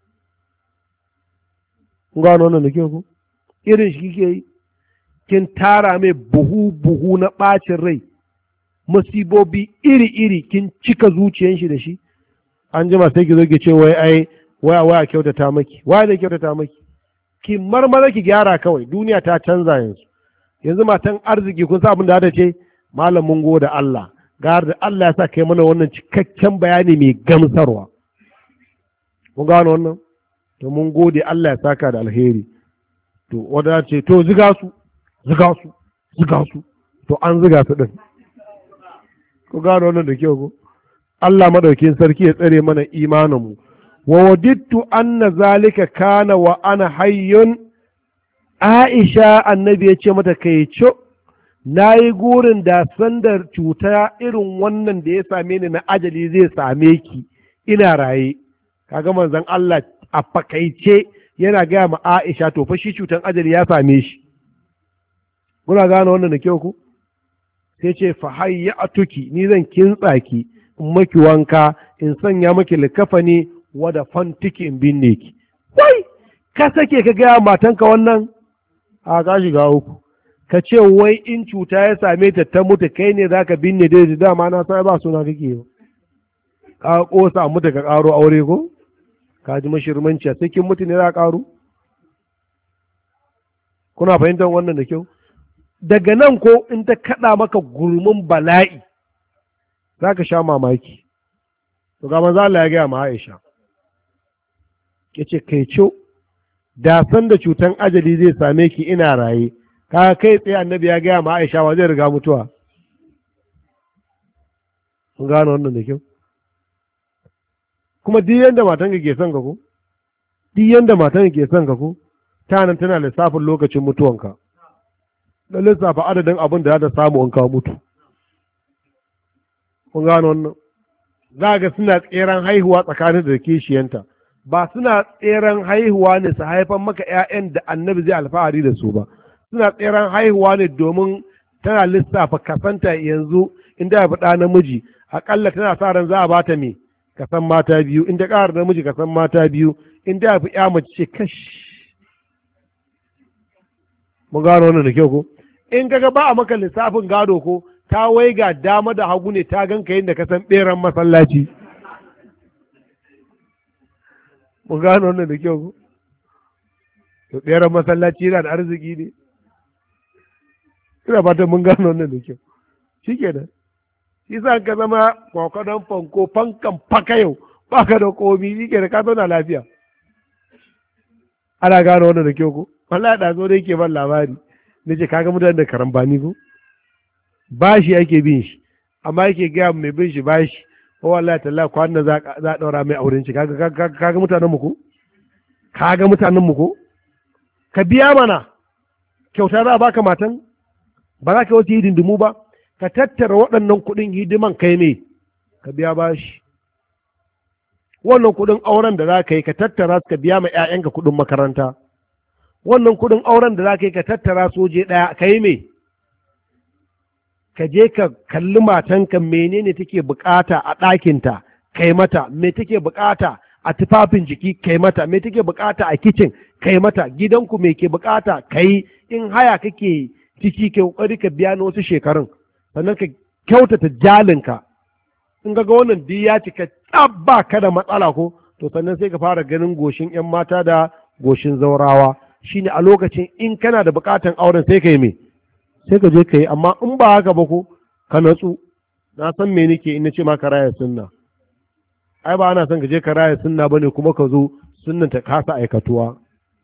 Kun gano wannan da ke ku? Irin shi kike yi? Kin tara mai buhu buhu na ɓacin rai, musibobi iri iri kin cika zuciyan shi da shi. An jima sai ki zo ki ce wai ai waya waya kyautata maki, waya zai kyautata maki? Ki marmara ki gyara kawai, duniya ta canza yanzu. Yanzu matan arziki kun sa abin da ce, malam mun gode Allah, gar da Allah ya sa kai mana wannan cikakken bayani mai gamsarwa. Mun gano wannan? To mun gode Allah ya saka da alheri. To wanda ce to ziga su, ziga su, ziga su. To an ziga su din. Ku gano wannan da kyau ko? Allah madaukin sarki ya tsare mana imaninmu. Wa wadittu anna zalika kana wa ana hayyun. Aisha annabi ya ce mata kai co, na yi gurin da sandar cuta irin wannan da ya same ni na ajali zai same ki ina raye. Kaga manzon Allah a fakaice yana gaya ma Aisha to fa shi cutan ajali ya same shi. Muna gane wannan da kyau ku? Sai ce fa hayya atuki, ni zan kintsa ki in maki wanka, in sanya maki likafani wada fantiki in binne ki. Wai ka sake ka gaya matanka wannan? A ka shiga uku. Ka ce wai in cuta ya same ta ta mutu kai ne zaka binne dai, dama na sai ba suna kake ba. Ka kosa mutu ka karo aure ko? Ka ji mashirmanci sai kin mutu ne za ka karo? Kuna fahimtar wannan da kyau? Daga nan ko in ta kada maka gurmin bala'i za ka sha mamaki. To ga manzo Allah ya gaya ma Aisha, ya ce kai ce da san da cutan ajali zai same ki ina raye, ka kai tsaye annabi ya gaya ma Aisha wa zai riga mutuwa. Kun gano wannan da kyau? Kuma duk yanda matan ka ke son ka ko, duk yanda matan ka ke son ka ko, ta nan tana lissafin lokacin mutuwanka da lissafa adadin abin da za ta samu in ka mutu. Kun gano wannan? Za ga suna tseren haihuwa tsakanin da kishiyanta, ba suna tseren haihuwa ne su haifan maka 'ya'yan da annabi zai alfahari da su ba, suna tseren haihuwa ne domin tana lissafa kasanta yanzu inda ya fi ɗa namiji aƙalla tana sa ran za a bata me kasan mata biyu, inda ƙara namiji kasan mata biyu, inda ya fi ƴa mace ce kash. Mun gano wannan da kyau ko? In kaga ba a maka lissafin gado ko ta waiga dama da hagu ne ta ganka yin da ka san ɓeran masallaci. Mun gano wannan da kyau ko? To ɓeran masallaci yana da arziki ne. Ina fatan mun gano wannan da kyau. Shi kenan. Shi sa ka zama kwakwadon fanko fankan faka yau ba ka da komi shi kenan ka zauna lafiya. Ana gano wannan da kyau ko? Wallahi da zo da yake ban labari. Na ce kaga mutane da karambani ko? Bashi ake bin shi amma yake gaya mai bin shi bashi ko wallahi tallahi kwanan za a ɗaura mai auren shi kaga kaga mutanen mu ko? Kaga mutanen mu ko? Ka biya mana kyauta za a baka matan ba za ka wasu hidindimu ba ka tattara waɗannan kuɗin hidiman kai ne ka biya bashi wannan kuɗin auren da za ka yi ka tattara ka biya ma 'ya'yanka kuɗin makaranta wannan kuɗin auren da za ka yi ka tattara soje ɗaya ka yi me ka je ka kalli matanka menene take bukata a ɗakinta kai mata me take bukata a tufafin jiki kai mata me take bukata a kicin kai mata gidanku me ke bukata kai in haya kake ciki ke kokari ka biya na wasu shekarun sannan ka kyautata jalinka in ga wannan duk ya cika tsabba ka da matsala ko to sannan sai ka fara ganin goshin yan mata da goshin zaurawa shine a lokacin in kana da bukatan auren sai ka yi me sai ka je ka yi amma in ba haka ba ko ka natsu na san me nake in nace maka raya sunna ai ba ana son ka je ka raya sunna bane kuma ka zo sunnan ta kasa aikatuwa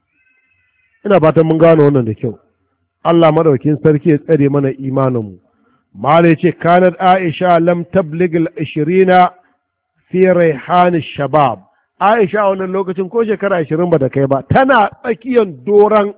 ina fatan mun gano wannan da kyau Allah madaukin sarki ya tsare mana imanin mu malai ce kanat aisha lam tabligh al-ishirina fi rayhan shabab aisha wannan lokacin ko shekara ashirin ba da kai ba tana tsakiyar doran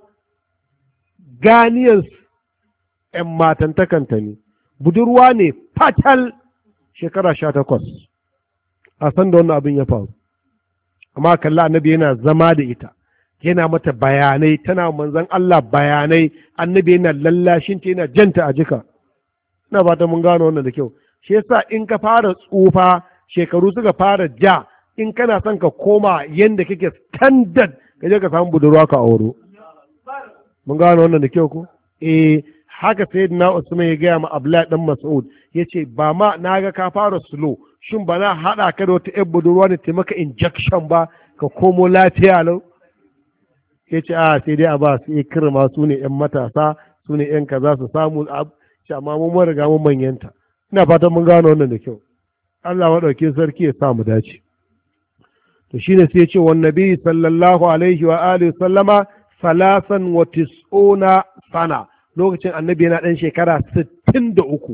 ganiyar ‘yan matantakanta ne, budurwa ne fatal shekara sha takwas, a san da wannan abin ya faru. Amma kalla annabi yana zama da ita, yana mata bayanai, tana manzan Allah bayanai, annabi yana lallashinta yana janta a jika. Ina fata mun gano wannan da kyau. Shi yasa in ka fara tsufa, shekaru suka fara ja, in kana son ka koma yadda kake standard, ka je ka samu budurwa ka auro. Mun gano wannan da kyau ko? Eh, haka sai na Usman ya gaya ma Abdullahi dan Mas'ud ya ce ba ma na ga ka fara slow shin ba na haɗa ka da wata 'yan budurwa ne ta maka injection ba ka komo lafiya lau ya ce a sai dai a ba su yi kirma su ne 'yan matasa su ne 'yan kaza su samu a ce amma mun riga mun manyanta ina fatan mun gano wannan da kyau Allah maɗauki sarki ya sa mu dace to shine sai ya ce wa nabi sallallahu alaihi wa alihi sallama salasan wa tis'una sana lokacin annabi yana ɗan shekara sittin da uku.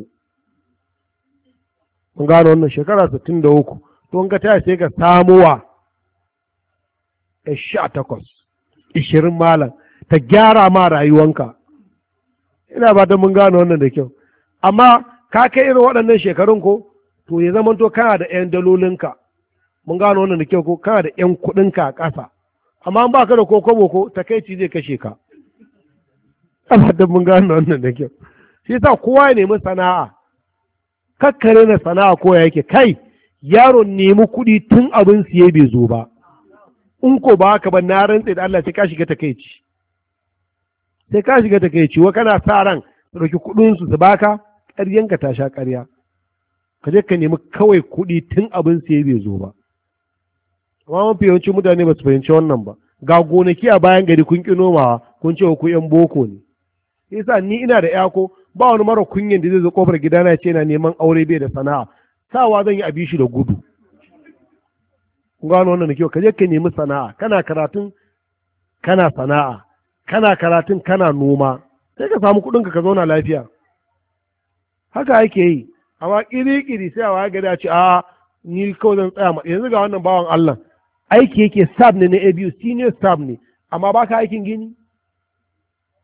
Mun gano wannan shekara sittin da uku. To in ka taya sai ka samuwa ya sha takwas, ishirin malam, ta gyara ma rayuwanka. Ina ba ta mun gano wannan da kyau. Amma ka kai irin waɗannan shekarun ko, to ya zama to kana da ‘yan dalolinka. Mun gano wannan da kyau ko, kana da ‘yan kuɗinka a ƙasa. Amma in ba ka da ko kobo ko, takaici zai kashe ka. Abadan mun gano wannan da kyau shi yasa kowa ya nemi sana'a kakkare na sana'a ko ya yake kai yaro nemi kuɗi tun abin siye bai zo ba in ko ba haka ba na rantse da Allah sai ka shiga takeici sai ka shiga takeici wa kana sa ran su ɗauki kuɗin su su baka ƙaryanka ta sha ƙarya ka je ka nemi kawai kuɗi tun abin siye bai zo ba amma mafi yawancin mutane ba su fahimci wannan ba ga gonaki a bayan gari kun ƙi nomawa kun ce ku ‘yan boko ne yasa ni ina da yako ba wani mara kunyan da zai zo kofar gidana ya ce na neman aure bai da sana'a sawa zan yi abi shi da gudu kun gano wannan da kyau ka je ka nemi sana'a kana karatun kana sana'a kana karatun kana noma sai ka samu kuɗinka ka zauna lafiya haka ake yi amma kiri-kiri sai a waya gada ce a ni kawai zan tsaya ma yanzu ga wannan bawan Allah aiki yake sab ne na A B U senior sab ne amma baka aikin gini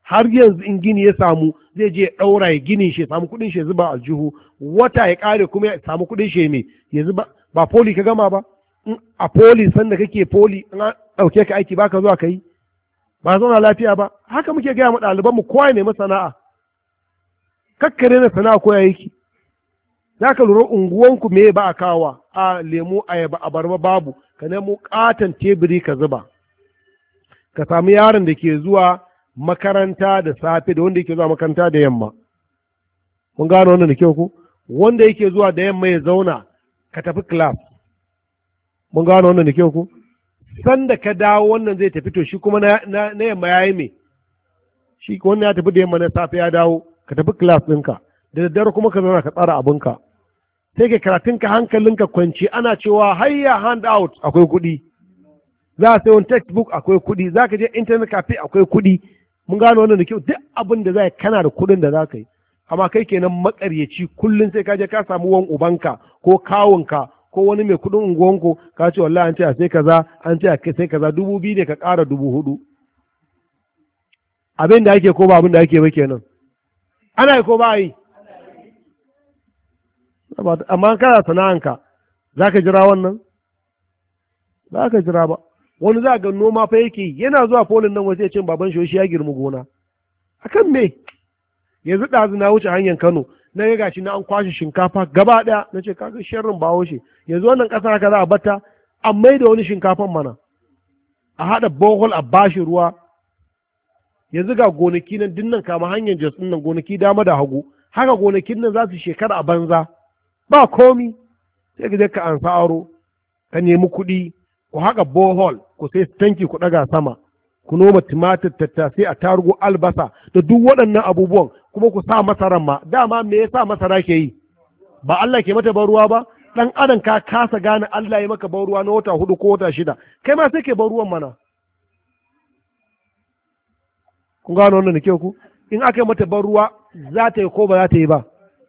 har yanzu in gini ya samu zai je ya ɗaura ya gini shi ya samu kuɗin shi ya zuba aljihu, wata ya ƙare kuma ya samu kuɗin shi ne ya zuba. Ba poli ka gama ba, a poli sanda kake poli in an ɗauke ka aiki baka zuwa ka yi, ba zauna lafiya ba. Haka muke gaya ma ɗalibanmu kowa ya nemi sana'a, kakkare na sana'a ko ya yi. Za ka lura unguwanku me ba a kawa, a lemu ayaba abarba babu, ka nemo katon teburi ka zuba, ka samu yaron da ke zuwa makaranta da safe da wanda yake zuwa makaranta da yamma. Mun gano wannan da kyau ku? Wanda yake zuwa da yamma ya zauna ka tafi class. Mun gano wannan da kyau ku? Sanda ka dawo wannan zai tafi, to shi kuma na, na, na yamma ya yi me? Shi wannan ya tafi da yamma na safe ya dawo, ka tafi class ɗinka. Da daddare kuma ka zauna ka tsara abinka. Sai ka karatunka hankalinka kwanci, ana cewa hayya hand out akwai kuɗi. Za a sai wani textbook akwai kuɗi, za ka je internet cafe akwai kuɗi. Mun gano wannan da kyau, duk abin da za kana da kuɗin da za ka yi. Amma kai kenan makaryaci, kullum sai ka je ka samu wan ubanka ko kawunka ko wani mai kuɗin unguwanku ka ce wallahi an ce a sai kaza, an ce a sai kaza, dubu biyu ne ka ƙara dubu hudu. Abin da ake ko ba abin da ake ba kenan. Ana yi ko ba yi? Amma kana sana'anka za ka jira wannan? Za ka jira ba. Wani za ga noma fa yake yana zuwa folin nan waje cin baban shi ya girmi gona. Akan me? Yanzu ɗazu na wuce hanyar Kano, na ga gashi na an kwashe shinkafa gaba ɗaya, na ce kaga sharrin bawo shi. Yanzu wannan ƙasa haka za a bata, an mai da wani shinkafan mana. A haɗa bohol a bashi ruwa. Yanzu ga gonaki nan dinnan kama hanyar Jos nan gonaki dama da hagu. Haka gonakin nan za su shekara a banza. Ba komi. Sai ka je ka ansa aro, ka nemi kuɗi, ku haka bohol, ku sai tanki ku ɗaga sama, ku noma tumatir, tattasai, a tarugu, albasa da duk waɗannan abubuwan, kuma ku sa masaran ma. Dama me yasa masara ke yi? Ba Allah ke mata ban ruwa ba? Dan adam ka kasa gane Allah ya maka ban ruwa na wata hudu ko wata shida, kai ma sai ke ban ruwan mana. Kun gano wannan da kyau ku? In aka yi mata ban ruwa za ta yi ko ba za ta yi ba?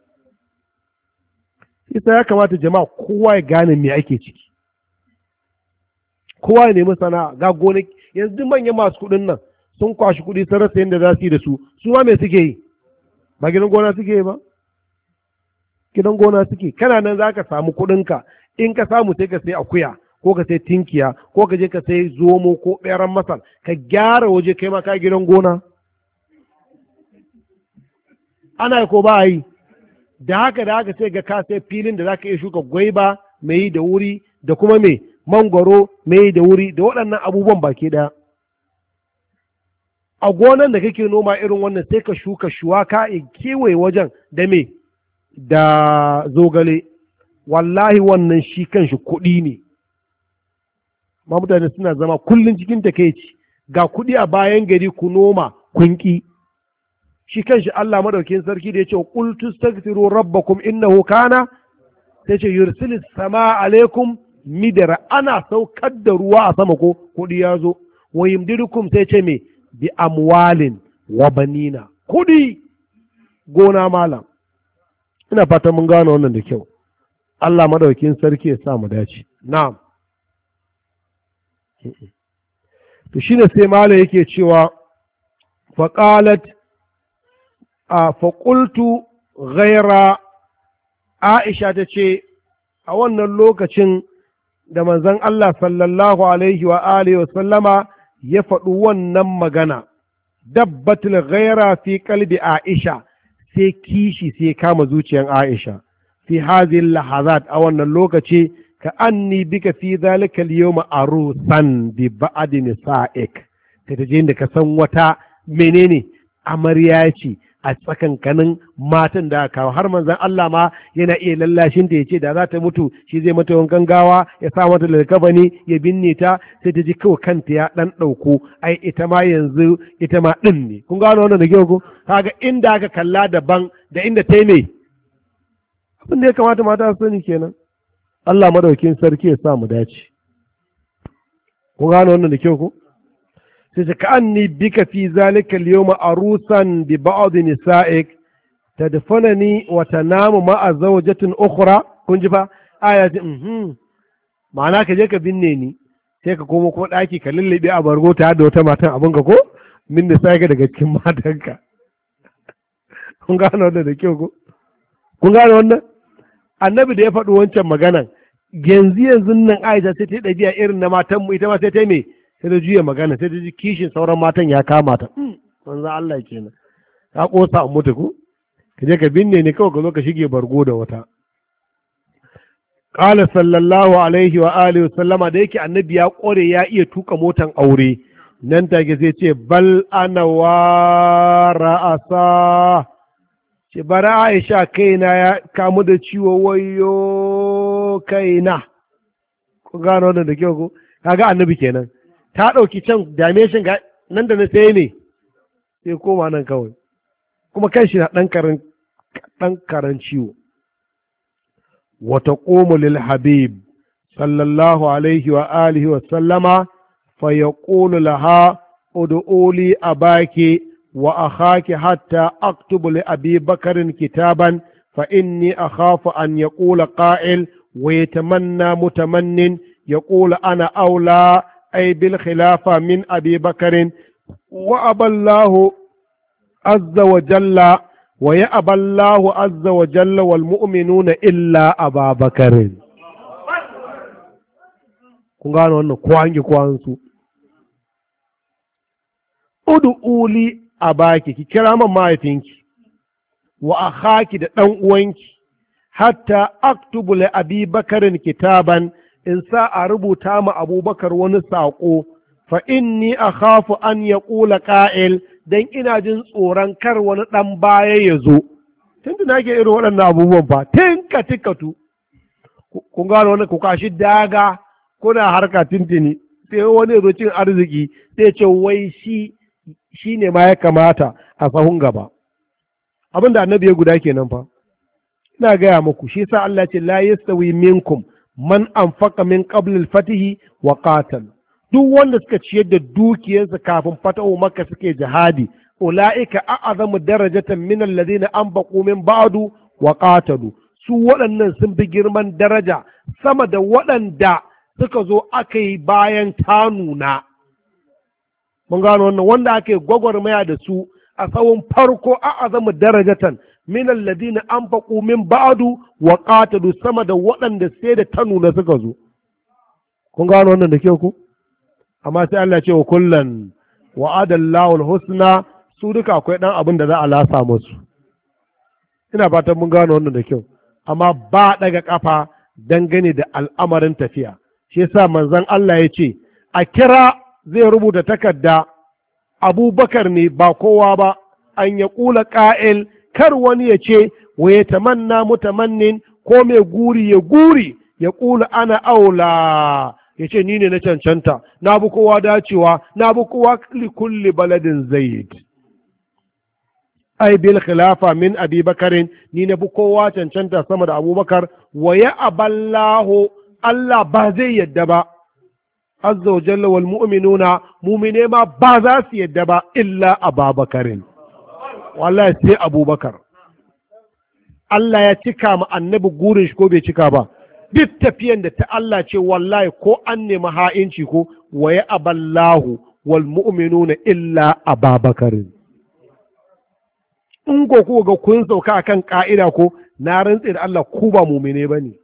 Isa ya kamata jama'a kowa ya gane me ake ciki. Kowa ya nemi sana'a, ga gonaki. Yanzu duk manyan masu kuɗin nan sun kwashi kuɗi sun rasa yadda za su yi da su, su ma me suke yi? Ba gidan gona suke yi ba? Gidan gona suke. Kana nan za ka samu kuɗinka, in ka samu sai ka sai akuya, ko ka sai tinkiya, ko ka je ka sai zomo ko ɓeran masar, ka gyara waje kai ma ka gidan gona. Ana yi ko ba a yi? Da haka da haka sai ga ka sai filin da za ka iya shuka gwaiba mai da wuri da kuma mai mangwaro mai da wuri da waɗannan abubuwan baki ɗaya. A gonan da kake noma irin wannan sai ka shuka shuwaka a kewaye wajen da me da zogale. Wallahi wannan shi kanshi kuɗi ne. Ma mutane suna zama kullum cikin takeici, ga kuɗi a bayan gari ku noma kun ƙi. Shi kanshi Allah madaukin sarki da ya ce qul tastaghfiru rabbakum innahu kana, sai ce yursilis sama alaikum midara, ana saukar da ruwa a sama ko kuɗi ya zo. Wa yumdidukum sai ce me bi amwalin wa banina, kuɗi gona malam. Ina fata mun gano wannan da kyau. Allah madaukin sarki ya sa mu dace. Na'am. To shine sai malam yake cewa faqalat a faƙultu ghaira, Aisha ta ce a wannan lokacin da manzon Allah sallallahu alaihi wa alihi wa sallama ya faɗi wannan magana, dabbatul ghaira fi qalbi Aisha, sai kishi sai kama zuciyan Aisha fi hadhihi lahazat, a wannan lokaci ka anni bika fi dhalika al-yawma arusan bi ba'd nisa'ik, ta je da ka san wata menene amarya ce a tsakankanin matan da aka kawo. Har manzon Allah ma yana iya lallashin ta yace da za ta mutu shi zai mata wankan gawa, ya sa mata alkafani, ya binne ta, sai ta ji kawai kanta ya dan dauko, ai ita ma yanzu ita ma din ne. Kun gano wannan da kyau ko? Kaga inda aka kalla daban da inda ta yi mai abin da ya kamata mata su sani kenan. Allah madaukin sarki ya sa mu dace. Kun gano wannan da kyau ko? sai ta ka'anni bika fi zalika al-yawma arusan bi ba'd nisa'ik tadfanani wa tanamu ma'a zawjatin ukhra. Kun ji fa aya ji mhm ma'ana ka je ka binne ni sai ka komo ko daki ka lullube a bargo ta da wata matan abin ka ko min da sai daga cikin matanka. Kun gano wannan da kyau ko? Kun gano wannan? Annabi da ya faɗi wancan maganan, yanzu yanzu nan Aisha sai ta yi ɗabi'a irin na matanmu, ita ma sai ta yi me? Sai ta juya magana, sai ta ji kishin sauran matan ya kama ta. Manzo Allah kenan. Ka kosa a mutu ku? Ka je ka binne ne kawai ka zo ka shige bargo da wata. Qala sallallahu alaihi wa alihi wa sallama, da yake annabi ya ƙware ya iya tuka motan aure, nan take zai ce bal ana wa ra'asa, ce bara Aisha kaina ya kamu da ciwo, wayo kaina. Ku gano wannan da kyau ko? Kaga annabi kenan. Ta ɗauki can dameshin ga nan da na sai ne, sai koma nan kawai. Kuma kan shi na ɗan karan ɗan karan ciwo. Wata ƙomu lil habib sallallahu alaihi wa alihi wa sallama fa yaqulu laha ud'uli abaki wa akhaki hatta aktubu li abi bakarin kitaban fa inni akhafu an yaqula qa'il wa yatamanna mutamannin yaqulu ana aula ay bil khilafa min abi bakarin wa aballahu azza wa jalla wa ya aballahu azza wa jalla wal mu'minuna illa aba bakarin. Kun gano wannan ko an gi ko an su. Ud'uli abaki, ki kira man mahaifinki wa akhaki da ɗan uwanki hatta aktubu li abi bakarin kitaban, in sa a rubuta ma abubakar wani saƙo, fa inni akhafu an yaqula qa'il, dan ina jin tsoron kar wani ɗan baya ya zo. Tun da nake irin waɗannan abubuwan fa tun ka tikatu, kun gano wani ku kashi daga kuna harka tintini, sai wani zo cin arziki sai ce wai shi shi ne ma ya kamata a sahun gaba. Abin da annabi ya guda kenan fa. Ina gaya muku, shi sa Allah ce la yastawi minkum man anfaqa min qabl al-fatihi wa qatal. Duk wanda suka ciyar da dukiyarsa kafin fatahu Makka suke jihadi, ulaika a'azamu darajatan min alladhina anfaqu min ba'du wa qatalu. Su waɗannan sun fi girman daraja sama da waɗanda suka zo aka yi bayan ta nuna. Mun gano wannan, wanda ake gwagwarmaya da su a tsawon farko a'azamu darajatan min alladhina anfaqu min ba'du wa qatalu, sama da waɗanda sai da ta nuna suka zo. Kun gano wannan da kyau ku? Amma sai Allah ce wa kullan wa'adallahu al-husna, su duka akwai dan abin da za a lasa musu. Ina fatan mun gano wannan da kyau. Amma ba daga kafa dangane da al'amarin tafiya. Shi yasa manzon Allah ya ce a kira, zai rubuta takarda, Abubakar ne ba kowa ba, an ya kula ƙa'il, kar wani ya ce wa ya tamanna mutamannin, ko mai guri ya guri ya kula ana aula, ya ce ni ne na cancanta, na bi kowa dacewa, na bi kowa kulli baladin zaid. Ai bil khilafa min abi bakarin, ni na bi kowa cancanta sama da abubakar, wa ya aballahu, Allah ba zai yadda ba, azza wa jalla wal mu'minuna, mu'mine ma ba za su yadda ba illa ababakarin. Wallahi sai abubakar. Allah ya cika ma annabi gurin shi ko bai cika ba? Duk tafiyan da ta Allah ce wallahi ko an nemi ha'inci ko wa ya aballahu wal mu'minuna illa ababakarin. In ko ku ga kun sauka akan ka'ida ko, na rantse da Allah ku ba mu'mine bane.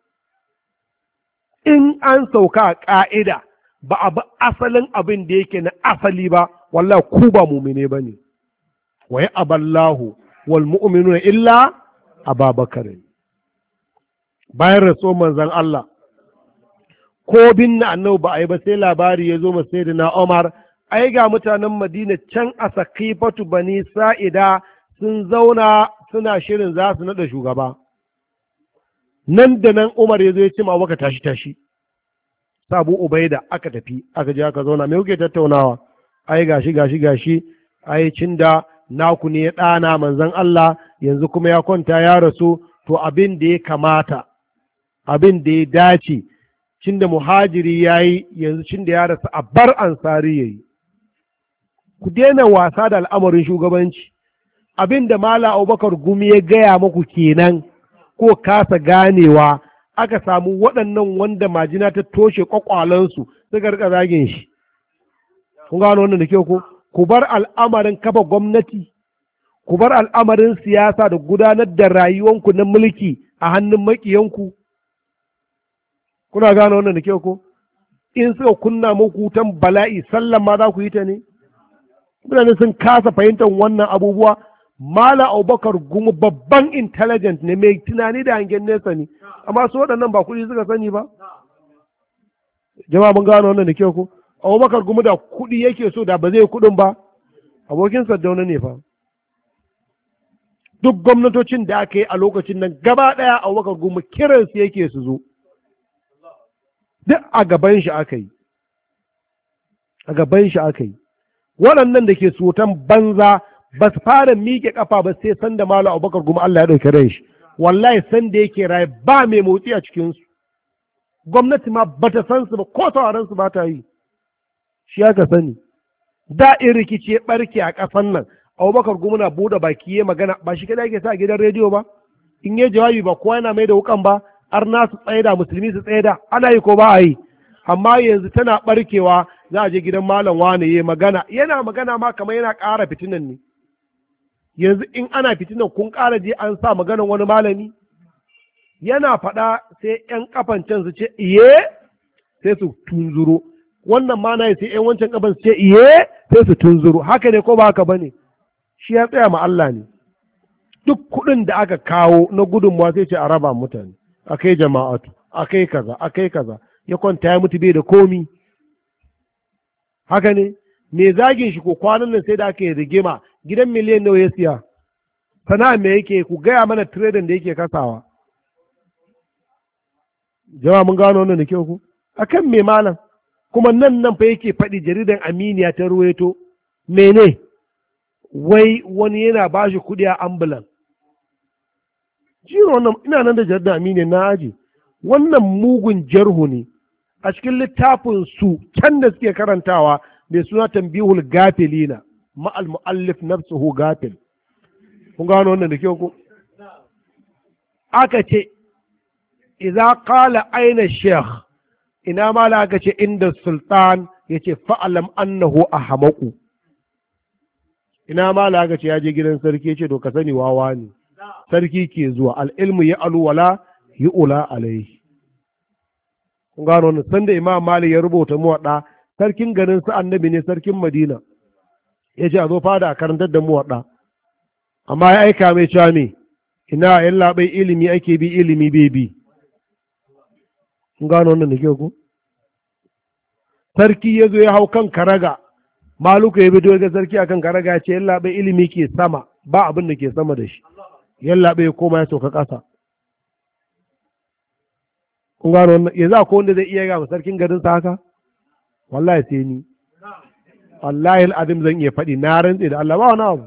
In an sauka a ka'ida ba a bi asalin abin da yake na asali ba, wallahi ku ba mu'mine bane. Wa ya aballahu wal mu'minuna illa ababakarin. Bayan rasuwar manzan Allah, ko binne annabi ba a yi ba, sai labari ya zo ma sayyidina Umar, ai ga mutanen Madina can a Saqifatu Bani Sa'ida sun zauna suna shirin za su nada shugaba. Nan da nan Umar ya zo ya ce ma Abubakar tashi tashi. Sabu Ubaida aka tafi, aka je aka zauna, me kuke tattaunawa? Ai gashi gashi gashi, ai cinda naku ne ya ɗana manzan Allah, yanzu kuma ya kwanta ya rasu, to abin da ya kamata, abin da ya dace, cin da muhajiri ya yi, yanzu cin da ya rasu a bar ansari ya yi. Ku daina wasa da al'amarin shugabanci. Abin da Mala Abubakar Gumi ya gaya muku kenan, ko kasa ganewa, aka samu waɗannan wanda majina ta toshe ƙwaƙwalansu suka rika zagin shi. Kun gano wannan da kyau ko? ku bar al'amarin kafa gwamnati, ku bar al'amarin siyasa da gudanar da rayuwanku na mulki a hannun maƙiyanku. Kuna gane wannan da kyau ko? In suka kunna muku wutan bala'i, sallan ma za ku yi ta ne? Mutane sun kasa fahimtar wannan abubuwa. Mala Abubakar Gumu babban intelligent ne, mai tunani da hangen nesa ne, amma su waɗannan ba kuɗi suka sani ba. Jama'a mun gano wannan da kyau ko? Abubakar Gumu da kuɗi yake so da ba zai kuɗin ba, abokin Sardauna ne fa. Duk gwamnatocin da aka yi a lokacin nan gaba ɗaya Abubakar Gumu kiransu yake su zo. Duk a gaban shi aka yi. A gaban shi aka yi. Waɗannan da ke sutan banza ba su fara miƙe ƙafa ba sai san da Malam Abubakar Gumu Allah ya ɗauki ran shi. Wallahi san da yake raye ba mai motsi a cikinsu. Gwamnati ma ba ta san su ba, ko sauraron su ba ta yi. Shi aka sani. Da in rikici ya ɓarke a ƙasan nan, Abubakar Gumu na buɗe baki ya magana, ba shi kada yake sa a gidan rediyo ba. In yi jawabi ba kowa yana mai da wukan ba, har na su tsaida musulmi su tsaida, ana yi ko ba a yi. Amma yanzu tana ɓarkewa za a je gidan malam wane ya magana, yana magana ma kamar yana ƙara fitinan ne. Yanzu in ana fitinan kun ƙara je an sa maganan wani malami, yana faɗa sai ‘yan kafan can su ce iye sai su tunzuro, wannan ma na sai ‘yan wancan kafan su ce iye sai su tunzuro. Haka ne ko ba haka ba ne? Shi ya tsaya ma Allah ne. Duk kuɗin da aka kawo na gudunmawa sai ce a raba mutane, a kai jama'atu, a kai kaza, a kai kaza, ya kwanta ya mutu bai da komi. Haka ne? Me zagin shi ko kwanan nan sai da aka yi rigima, gidan miliyan nawa ya siya? Sana'a me yake? Ku gaya mana tiredin da yake kasawa. Jama'a mun gano wannan da kyau ku? Akan me malam? Kuma nan nan fa yake faɗi jaridan Aminiya ta ruwaito. Mene? Wai wani yana ba shi kuɗi a ambulan. Jiro wannan ina nan da jaridan Aminiya na aji. Wannan mugun jarhu ne. A cikin littafin su can da suke karantawa mai suna Tambihul Gafilina ma'al mu'allif nafsuhu gafil. Kun gano wannan da kyau ku? Aka ce idza qala aina sheikh, ina ma la aka ce inda sultan, yace fa'alam annahu ahmaqu. Ina ma la aka ce ya je gidan sarki, yace to ka sani wawa ne. Sarki ke zuwa, al ilmu ya alu wala yu'la alayhi. Kun gano wannan sanda Imam Malik ya rubuta muwadda, sarkin garin su annabi ne, sarkin Madina. Yace a zo fada a karantar da muwadda. Amma ya aika mai cewa me, ina yan labai ilimi ake bi, ilimi bai bi. Kun gano wannan da ke ku? Sarki ya zo ya hau kan karaga, maluka ya bido ga sarki akan karaga ya ce yan labai ilimi ke sama, ba abin da ke sama da shi. Yan labai ya koma ya sauka ƙasa. Kun gano wannan, yanzu akwai wanda zai iya gama sarkin garin sa haka? Wallahi sai ni. Wallahi al'adim zan iya faɗi, na rantse da Allah ba wani abu.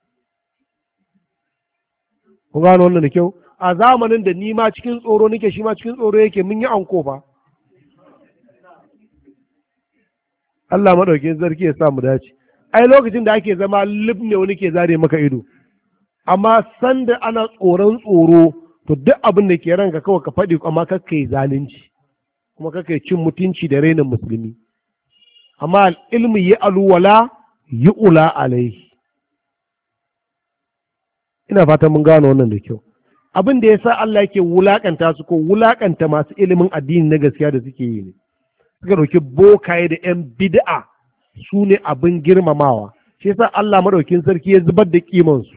Kun gano wannan da kyau? A zamanin da ni ma cikin tsoro nake, shi ma cikin tsoro yake, mun yi anko fa. Allah maɗaukin sarki ya sa mu dace. Ai lokacin da ake zama libne wani ke zare maka ido. Amma sanda ana tsoron tsoro, to duk abin da ke ranka kawai ka faɗi, amma kakka yi zalunci, kuma kakka yi cin mutunci da rainin musulmi. Amma ilmi yi aluwala yi ula alaihi. Ina fatan mun gano wannan da kyau. Abin da ya sa Allah yake wulakanta su ko wulakanta masu ilimin addini na gaskiya da suke yi ne. Suka ɗauki bokaye da ‘yan bid'a su ne abin girmamawa. Shi yasa Allah maɗaukin sarki ya zubar da kimansu.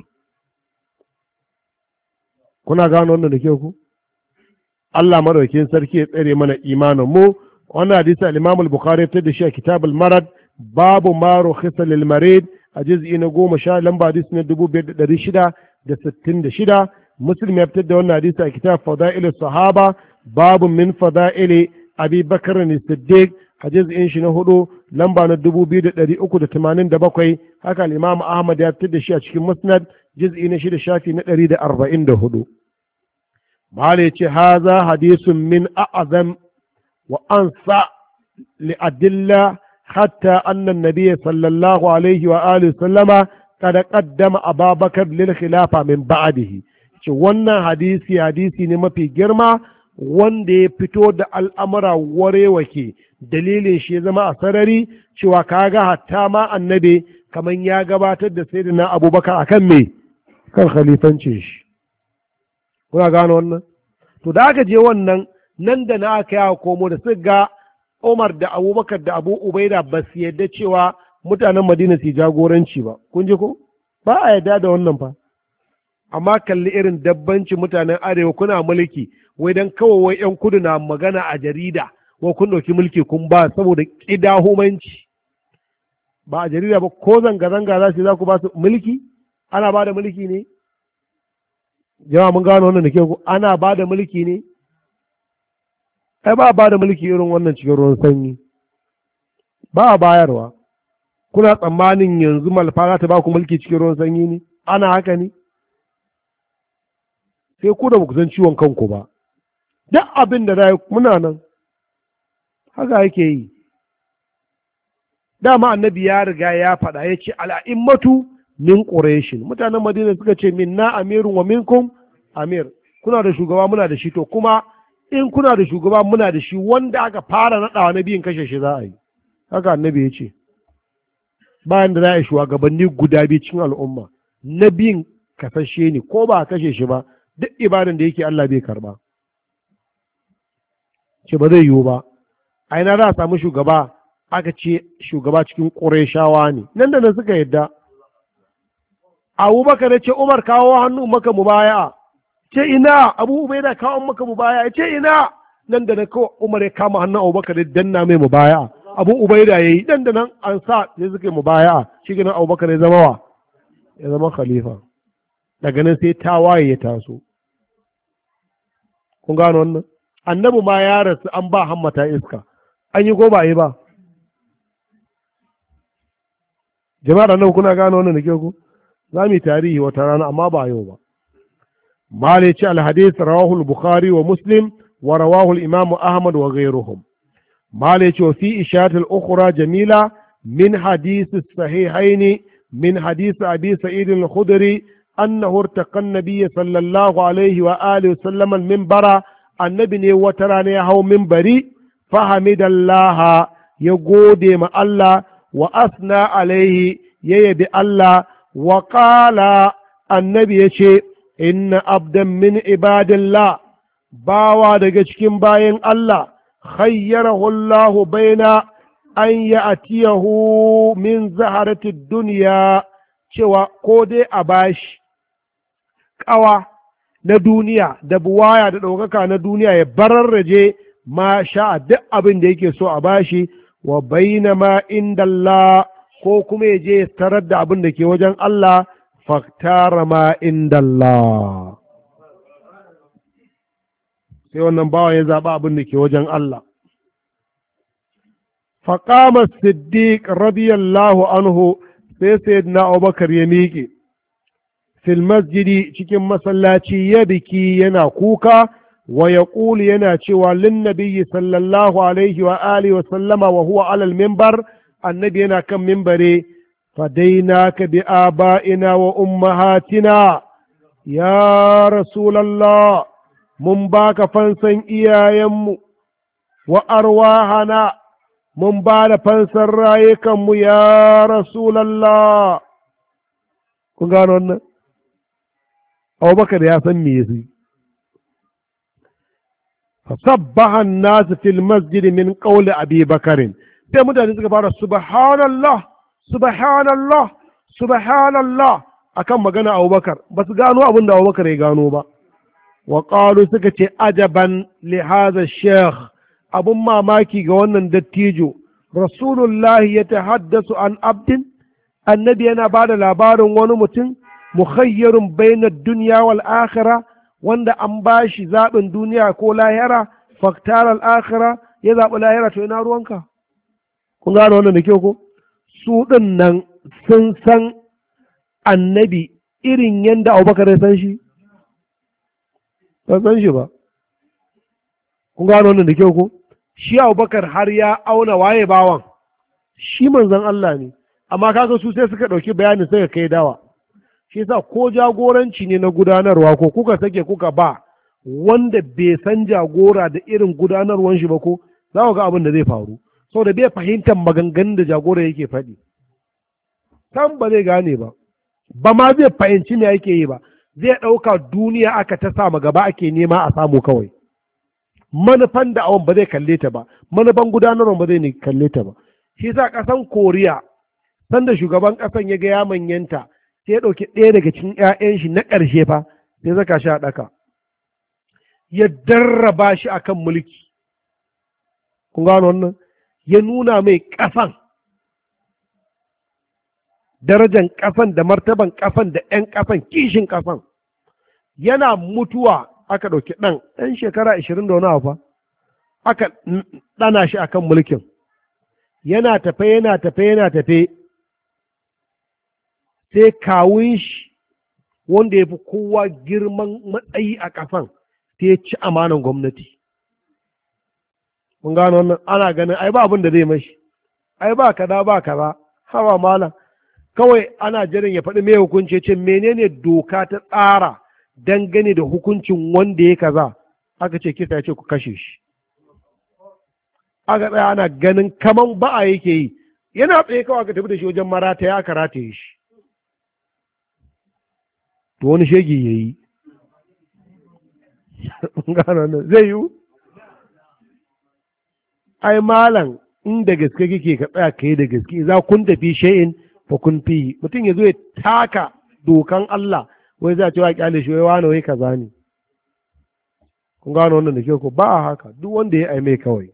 Kuna gano wannan da kyau ku? Allah maɗaukin sarki ya tsare mana imanin mu. Wannan hadisi al-Imam al-Bukhari ta da shi a Kitab al-Marad, babu ma rukhisa lil marid a juz'i na goma sha, lamba hadisi na dubu biyar da ɗari shida da sittin da shida. Muslim ya fitar da wannan hadisi a Kitab Fada'il Sahaba, babu min fada'ili Abi Bakr as-Siddiq a juz'in shi na hudu, lamba na dubu biyu da ɗari uku da tamanin da bakwai. Haka al-Imam Ahmad ya fitar da shi a cikin Musnad, juz'i na shida, shafi na ɗari da arba'in da hudu. Malai ce haza hadisun min a'azam وأنصى لأدلة حتى أن النبي صلى الله عليه وآله وسلم قد قدم أبا بكر للخلافة من بعده. wannan hadisi hadisi ne mafi girma wanda ya fito da al'amura warewake dalilin shi ya zama a sarari cewa kaga hatta ma annabi kamar ya gabatar da sayyidina abubakar akan me kan khalifancin shi. Kuna gano wannan? To da aka je wannan nan da na aka yawa komo da suka ga Umar da Abubakar da Abu Ubaida ba su yadda cewa mutanen Madina su jagoranci ba. Kun ji ko? Ba a yadda da wannan fa. Amma kalli irin dabbanci mutanen Arewa kuna mulki, wai dan kawai wai ƴan kudu na magana a jarida, wai kun ɗauki mulki kun ba saboda ƙidahumanci. Ba a jarida ba, ko zanga-zanga za su za ku ba su mulki? Ana ba da mulki ne? Jama'a mun gano wannan da ke ku, ana ba da mulki ne? Ai ba ba da mulki irin wannan cikin ruwan sanyi. Ba a bayarwa. Kuna tsammanin yanzu malfa za ta ba ku mulki cikin ruwan sanyi ne? Ana haka ne? Sai ku da ba ku san ciwon kanku ba. Duk abin da za muna nan. Haka yake yi. Dama annabi ya riga ya faɗa ya ce al'a'immatu min ƙureshin. Mutanen Madina suka ce min na amirun wa minkum amir. Kuna da shugaba muna da shi, to kuma in kuna da shugaba muna da shi, wanda aka fara naɗawa na biyun kashe shi za a yi. Haka annabi ya ce. Bayan da za a yi shugabanni guda biyu cikin al'umma, na biyun kasashe ne, ko ba a kashe shi ba, duk ibadan da yake Allah bai karba. Ce ba zai yiwu ba. A ina za a samu shugaba, aka ce shugaba cikin ƙureshawa ne, nan da nan suka yadda. Abubakar ya ce Umar kawo hannu maka mubaya'a, ce ina, Abu Ubaida kawo maka mubaya'a, ce ina, nan da nan kawai Umar ya kama hannun Abubakar ya danna mai mubaya'a, Abu Ubaida ya yi, nan da nan an sa sai suka yi mubaya'a, shi ganin Abubakar ya zama wa, ya zama khalifa. Daga nan sai tawaye ya taso. Kun gano wannan? Annabi ma ya rasu an ba hammata iska, an yi ko ba yi ba. Jama'ar nan kuna gano wannan da ke ku? Za mu yi tarihi wata rana amma ba yau ba. Mali ce alhadis rawahul Bukhari wa Muslim wa rawahul Imam Ahmad wa ghairuhum. Mali ce fi ishatul ukhra jamila min hadis sahihain min hadis Abi Sa'id al-Khudri annahu irtaqa an-nabiy sallallahu alaihi wa alihi wa sallam al-minbara, annabi ne wata rana ya hau minbari fahamidallaha ya gode ma Allah wa asna alaihi ya yabi Allah wa qala annabi ya ce inna abdan min ibadillah, bawa daga cikin bayan Allah khayyarahu Allah baina an ya'tiyahu min zaharati dunya, cewa ko dai a bashi kawa na duniya da buwaya da ɗaukaka na duniya ya bararraje ma sha duk abin da yake so a bashi, wa baina ma inda Allah, ko kuma ya je tarar da abin da ke wajen Allah, faktara ma inda Allah. Sai wannan bawa ya zaɓa abin da ke wajen Allah. Faƙama Siddiq radiyallahu anhu, sai Sayyidina Abubakar ya miƙe. Fil masjidi cikin masallaci ya biki yana kuka, wa ya yana cewa linnabiyyi sallallahu alaihi wa alihi wa sallama wa huwa alal mimbar, annabi yana kan mimbare, fadainaka bi aba'ina wa ummahatina ya rasulallah, mun baka fansan iyayenmu wa arwahana, mun ba da fansan rayukanmu ya rasulallah. Kun gano wannan? Abubakar ya san me yasi. fasabbaha an-nas fil masjid min qawli Abi Bakarin, sai mutane suka fara subhanallah subhanallah subhanallah akan magana Abubakar, ba su gano abin da Abubakar ya gano ba. Wa qalu suka ce ajaban li hadha shaykh, abun mamaki ga wannan dattijo, rasulullahi yatahaddasu an abdin, annabi yana ba da labarin wani mutum mukhayyarun bayna dunya wal akhirah, wanda an ba shi zaɓin duniya ko lahira, faktar al'akhira ya zaɓi lahira, to ina ruwanka? Kun gano wannan da kyau ko? Su ɗin nan sun san annabi irin yadda Abubakar ya san shi? Ba san shi ba. Kun gano wannan da kyau ko? Shi Abubakar har ya auna waye bawan, shi manzon Allah ne, amma kaga su sai suka ɗauki bayanin suka kai dawa. Shi yasa ko jagoranci ne na gudanarwa ko kuka sake kuka ba wanda bai san jagora da irin gudanarwan shi ba, ko za ku ga abin da zai faru, saboda bai fahimtar maganganun da jagora yake faɗi. san ba zai gane ba, ba ma zai fahimci me yake yi ba, zai ɗauka duniya aka ta sama gaba ake nema a samu kawai. Manufan da awon ba zai kalle ta ba, manufan gudanarwa ba zai kalle ta ba. Shi sa ƙasan Koriya, sanda shugaban ƙasan ya ga ya manyanta, sai ya ɗauki ɗaya daga cikin 'ya'yan shi na ƙarshe fa, sai zaka shi a ɗaka, ya darraba shi akan mulki. Kun gano wannan? Ya nuna mai ƙasan, darajan ƙasan da martaban ƙasan da 'yan ƙasan, kishin ƙasan. Yana mutuwa aka ɗauki ɗan ɗan shekara ashirin da wani abu fa, aka ɗana shi akan mulkin. Yana tafe yana tafe yana tafe sai kawun shi wanda ya fi kowa girman matsayi a ƙasan sai ya ci amanan gwamnati. Mun gano wannan, ana ganin ai ba abin da zai mashi, ai ba kaza ba kaza, hawa malam kawai ana jiran ya faɗi mai hukunci, ce menene doka ta tsara dangane da hukuncin wanda ya kaza, aka ce kisa, ya ce ku kashe shi. Aka tsaya ana ganin kaman ba'a yake yi, yana tsaye kawai aka tafi da shi wajen marata ya karata ya shi. To wani shege ya yi zai yiwu? Ai malam inda gaske kike ka tsaya ka yi da gaske, za kun tafi shay'in fa kun fi. Mutum ya zo ya taka dokan Allah wai za a ce wa kyale shi wai wani wai kaza ne. Kun gano wannan da ke ko ba a haka, duk wanda ya aime kawai.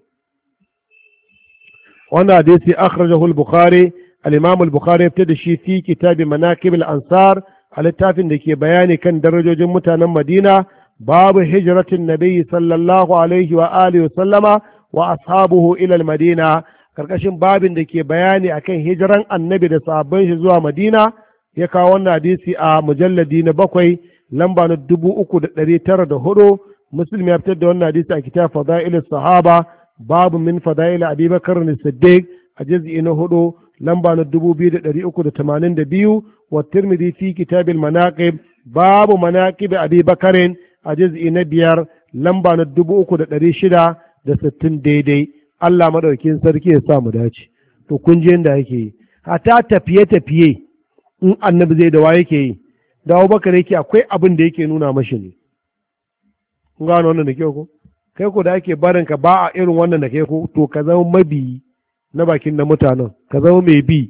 Wannan hadisi akhrajahu al-Bukhari, al-Imam al-Bukhari ya fitar da shi fi kitab manaqib al-ansar, a littafin da ke bayani kan darajojin mutanen Madina, babu hijratin nabiyyi sallallahu alaihi wa alihi wa sallama wa ashabuhu ila al-Madina, karkashin babin da ke bayani akan hijiran annabi da sahabban shi zuwa Madina. Ya kawo wannan hadisi a mujalladi na bakwai lamba na dubu uku da ɗari tara da hudu. Muslim ya fitar da wannan hadisi a kitab fada'il sahaba, babu min fada'il Abi Bakr as-Siddiq a juz'i na hudu lamba na dubu biyu da ɗari uku da tamanin da biyu. Wa Tirmidhi fi kitab al-manaqib, babu manaqib Abi Bakr a juz'i na biyar lamba na dubu uku da ɗari shida da sittin daidai. Allah madaukin sarki ya sa mu dace. To kun je inda yake yi, hata tafiye tafiye in annabi zai da wa yake yi, da Abubakar yake akwai abin da yake nuna mashi ne. Kun gano wannan da kyau ko? Kai ko da ake barin ka ba a irin wannan da kai ko, to ka zama mabiyi na bakin na mutanen, ka zama mai bi.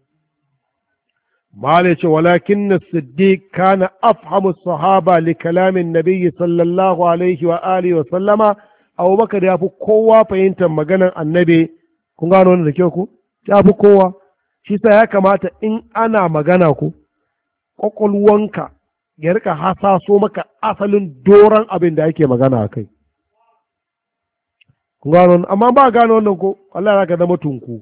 Mala ce walakin na siddiq kana afhamu sahaba li kalamin nabiyyi sallallahu alaihi wa alihi wa sallama. Abubakar ya fi kowa fahimtar maganar annabi. Kun gano wannan da kyau ko? Ya fi kowa. Shi sa ya kamata in ana magana ku ƙwaƙwalwanka ya rika hasaso maka asalin doron abin da ake magana a kai. Kun gano, amma ba gano wannan ko Allah ya ka zama tunku.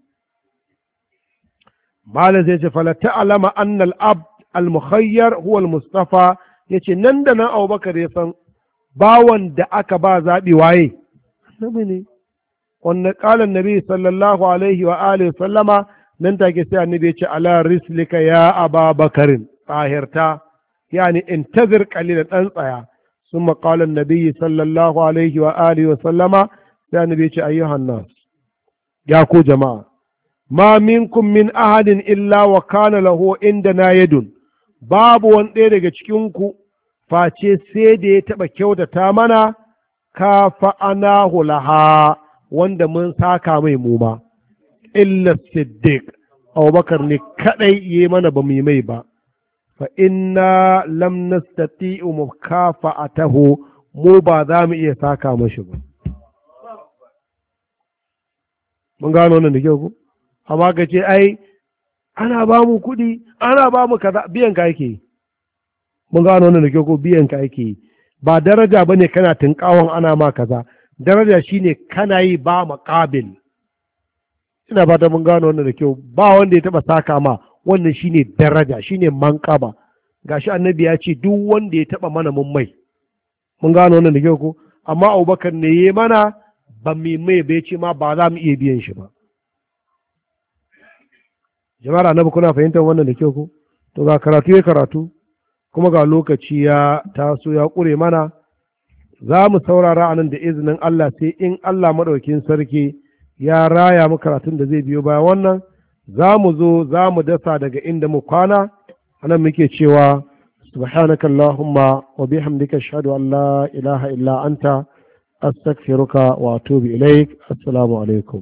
Malam zai ce fala ta'lama anna al-abd al-mukhayyar huwa al-mustafa, yace nan da nan Abubakar ya san bawan da aka ba zabi waye annabi ne. Wannan qala annabi sallallahu alaihi wa alihi sallama, nan take sai annabi ya ce ala rislika ya Aba Bakarin, tsahirta yani intazir qalilan dan tsaya. ثم قال النبي صلى الله عليه وآله وسلم يا نبي أيها الناس يا كو جماعة ما منكم من أحد إلا وكان له عندنا يد باب وان ɗaya daga cikinku face sai da ya taɓa kyautata mana ka fa'anahu laha wanda mun saka mai muma illa siddiq Abubakar ne kadai yi mana ba mu yi mai ba fa inna lam nastati'u mukafa'atahu, mu ba za mu iya saka mashi ba. Mun gano wannan da kyau ku? Amma ka ce ai ana ba mu kuɗi, ana ba mu kaza, biyan ka yake yi. Mun gano wannan da kyau ku? Biyan ka yake yi. Ba daraja bane kana tinkawon ana ma kaza, daraja shine kana yi ba maqabil. Ina ba ta mun gano wannan da kyau, ba wanda ya taba saka ma, wannan shine daraja, shine manqaba. Gashi annabi ya ce duk wanda ya taba mana mun mai. Mun gano wannan da kyau ko? Amma Abubakar ne yayi mana ba mu mai bai ce ma ba za mu iya biyan shi ba. Jama'ar annabi kuna fahimtar wannan da kyau ko? To ga karatu ya karatu kuma ga lokaci ya taso ya kure mana, za mu saurara anan da izinin Allah sai in Allah madaukin sarki ya raya mu karatun da zai biyo bayan wannan za mu zo za mu dasa daga inda mu kwana anan muke cewa subhanaka allahumma wa bihamdika ashhadu an la ilaha illa anta astaghfiruka wa atubu ilaik assalamu alaikum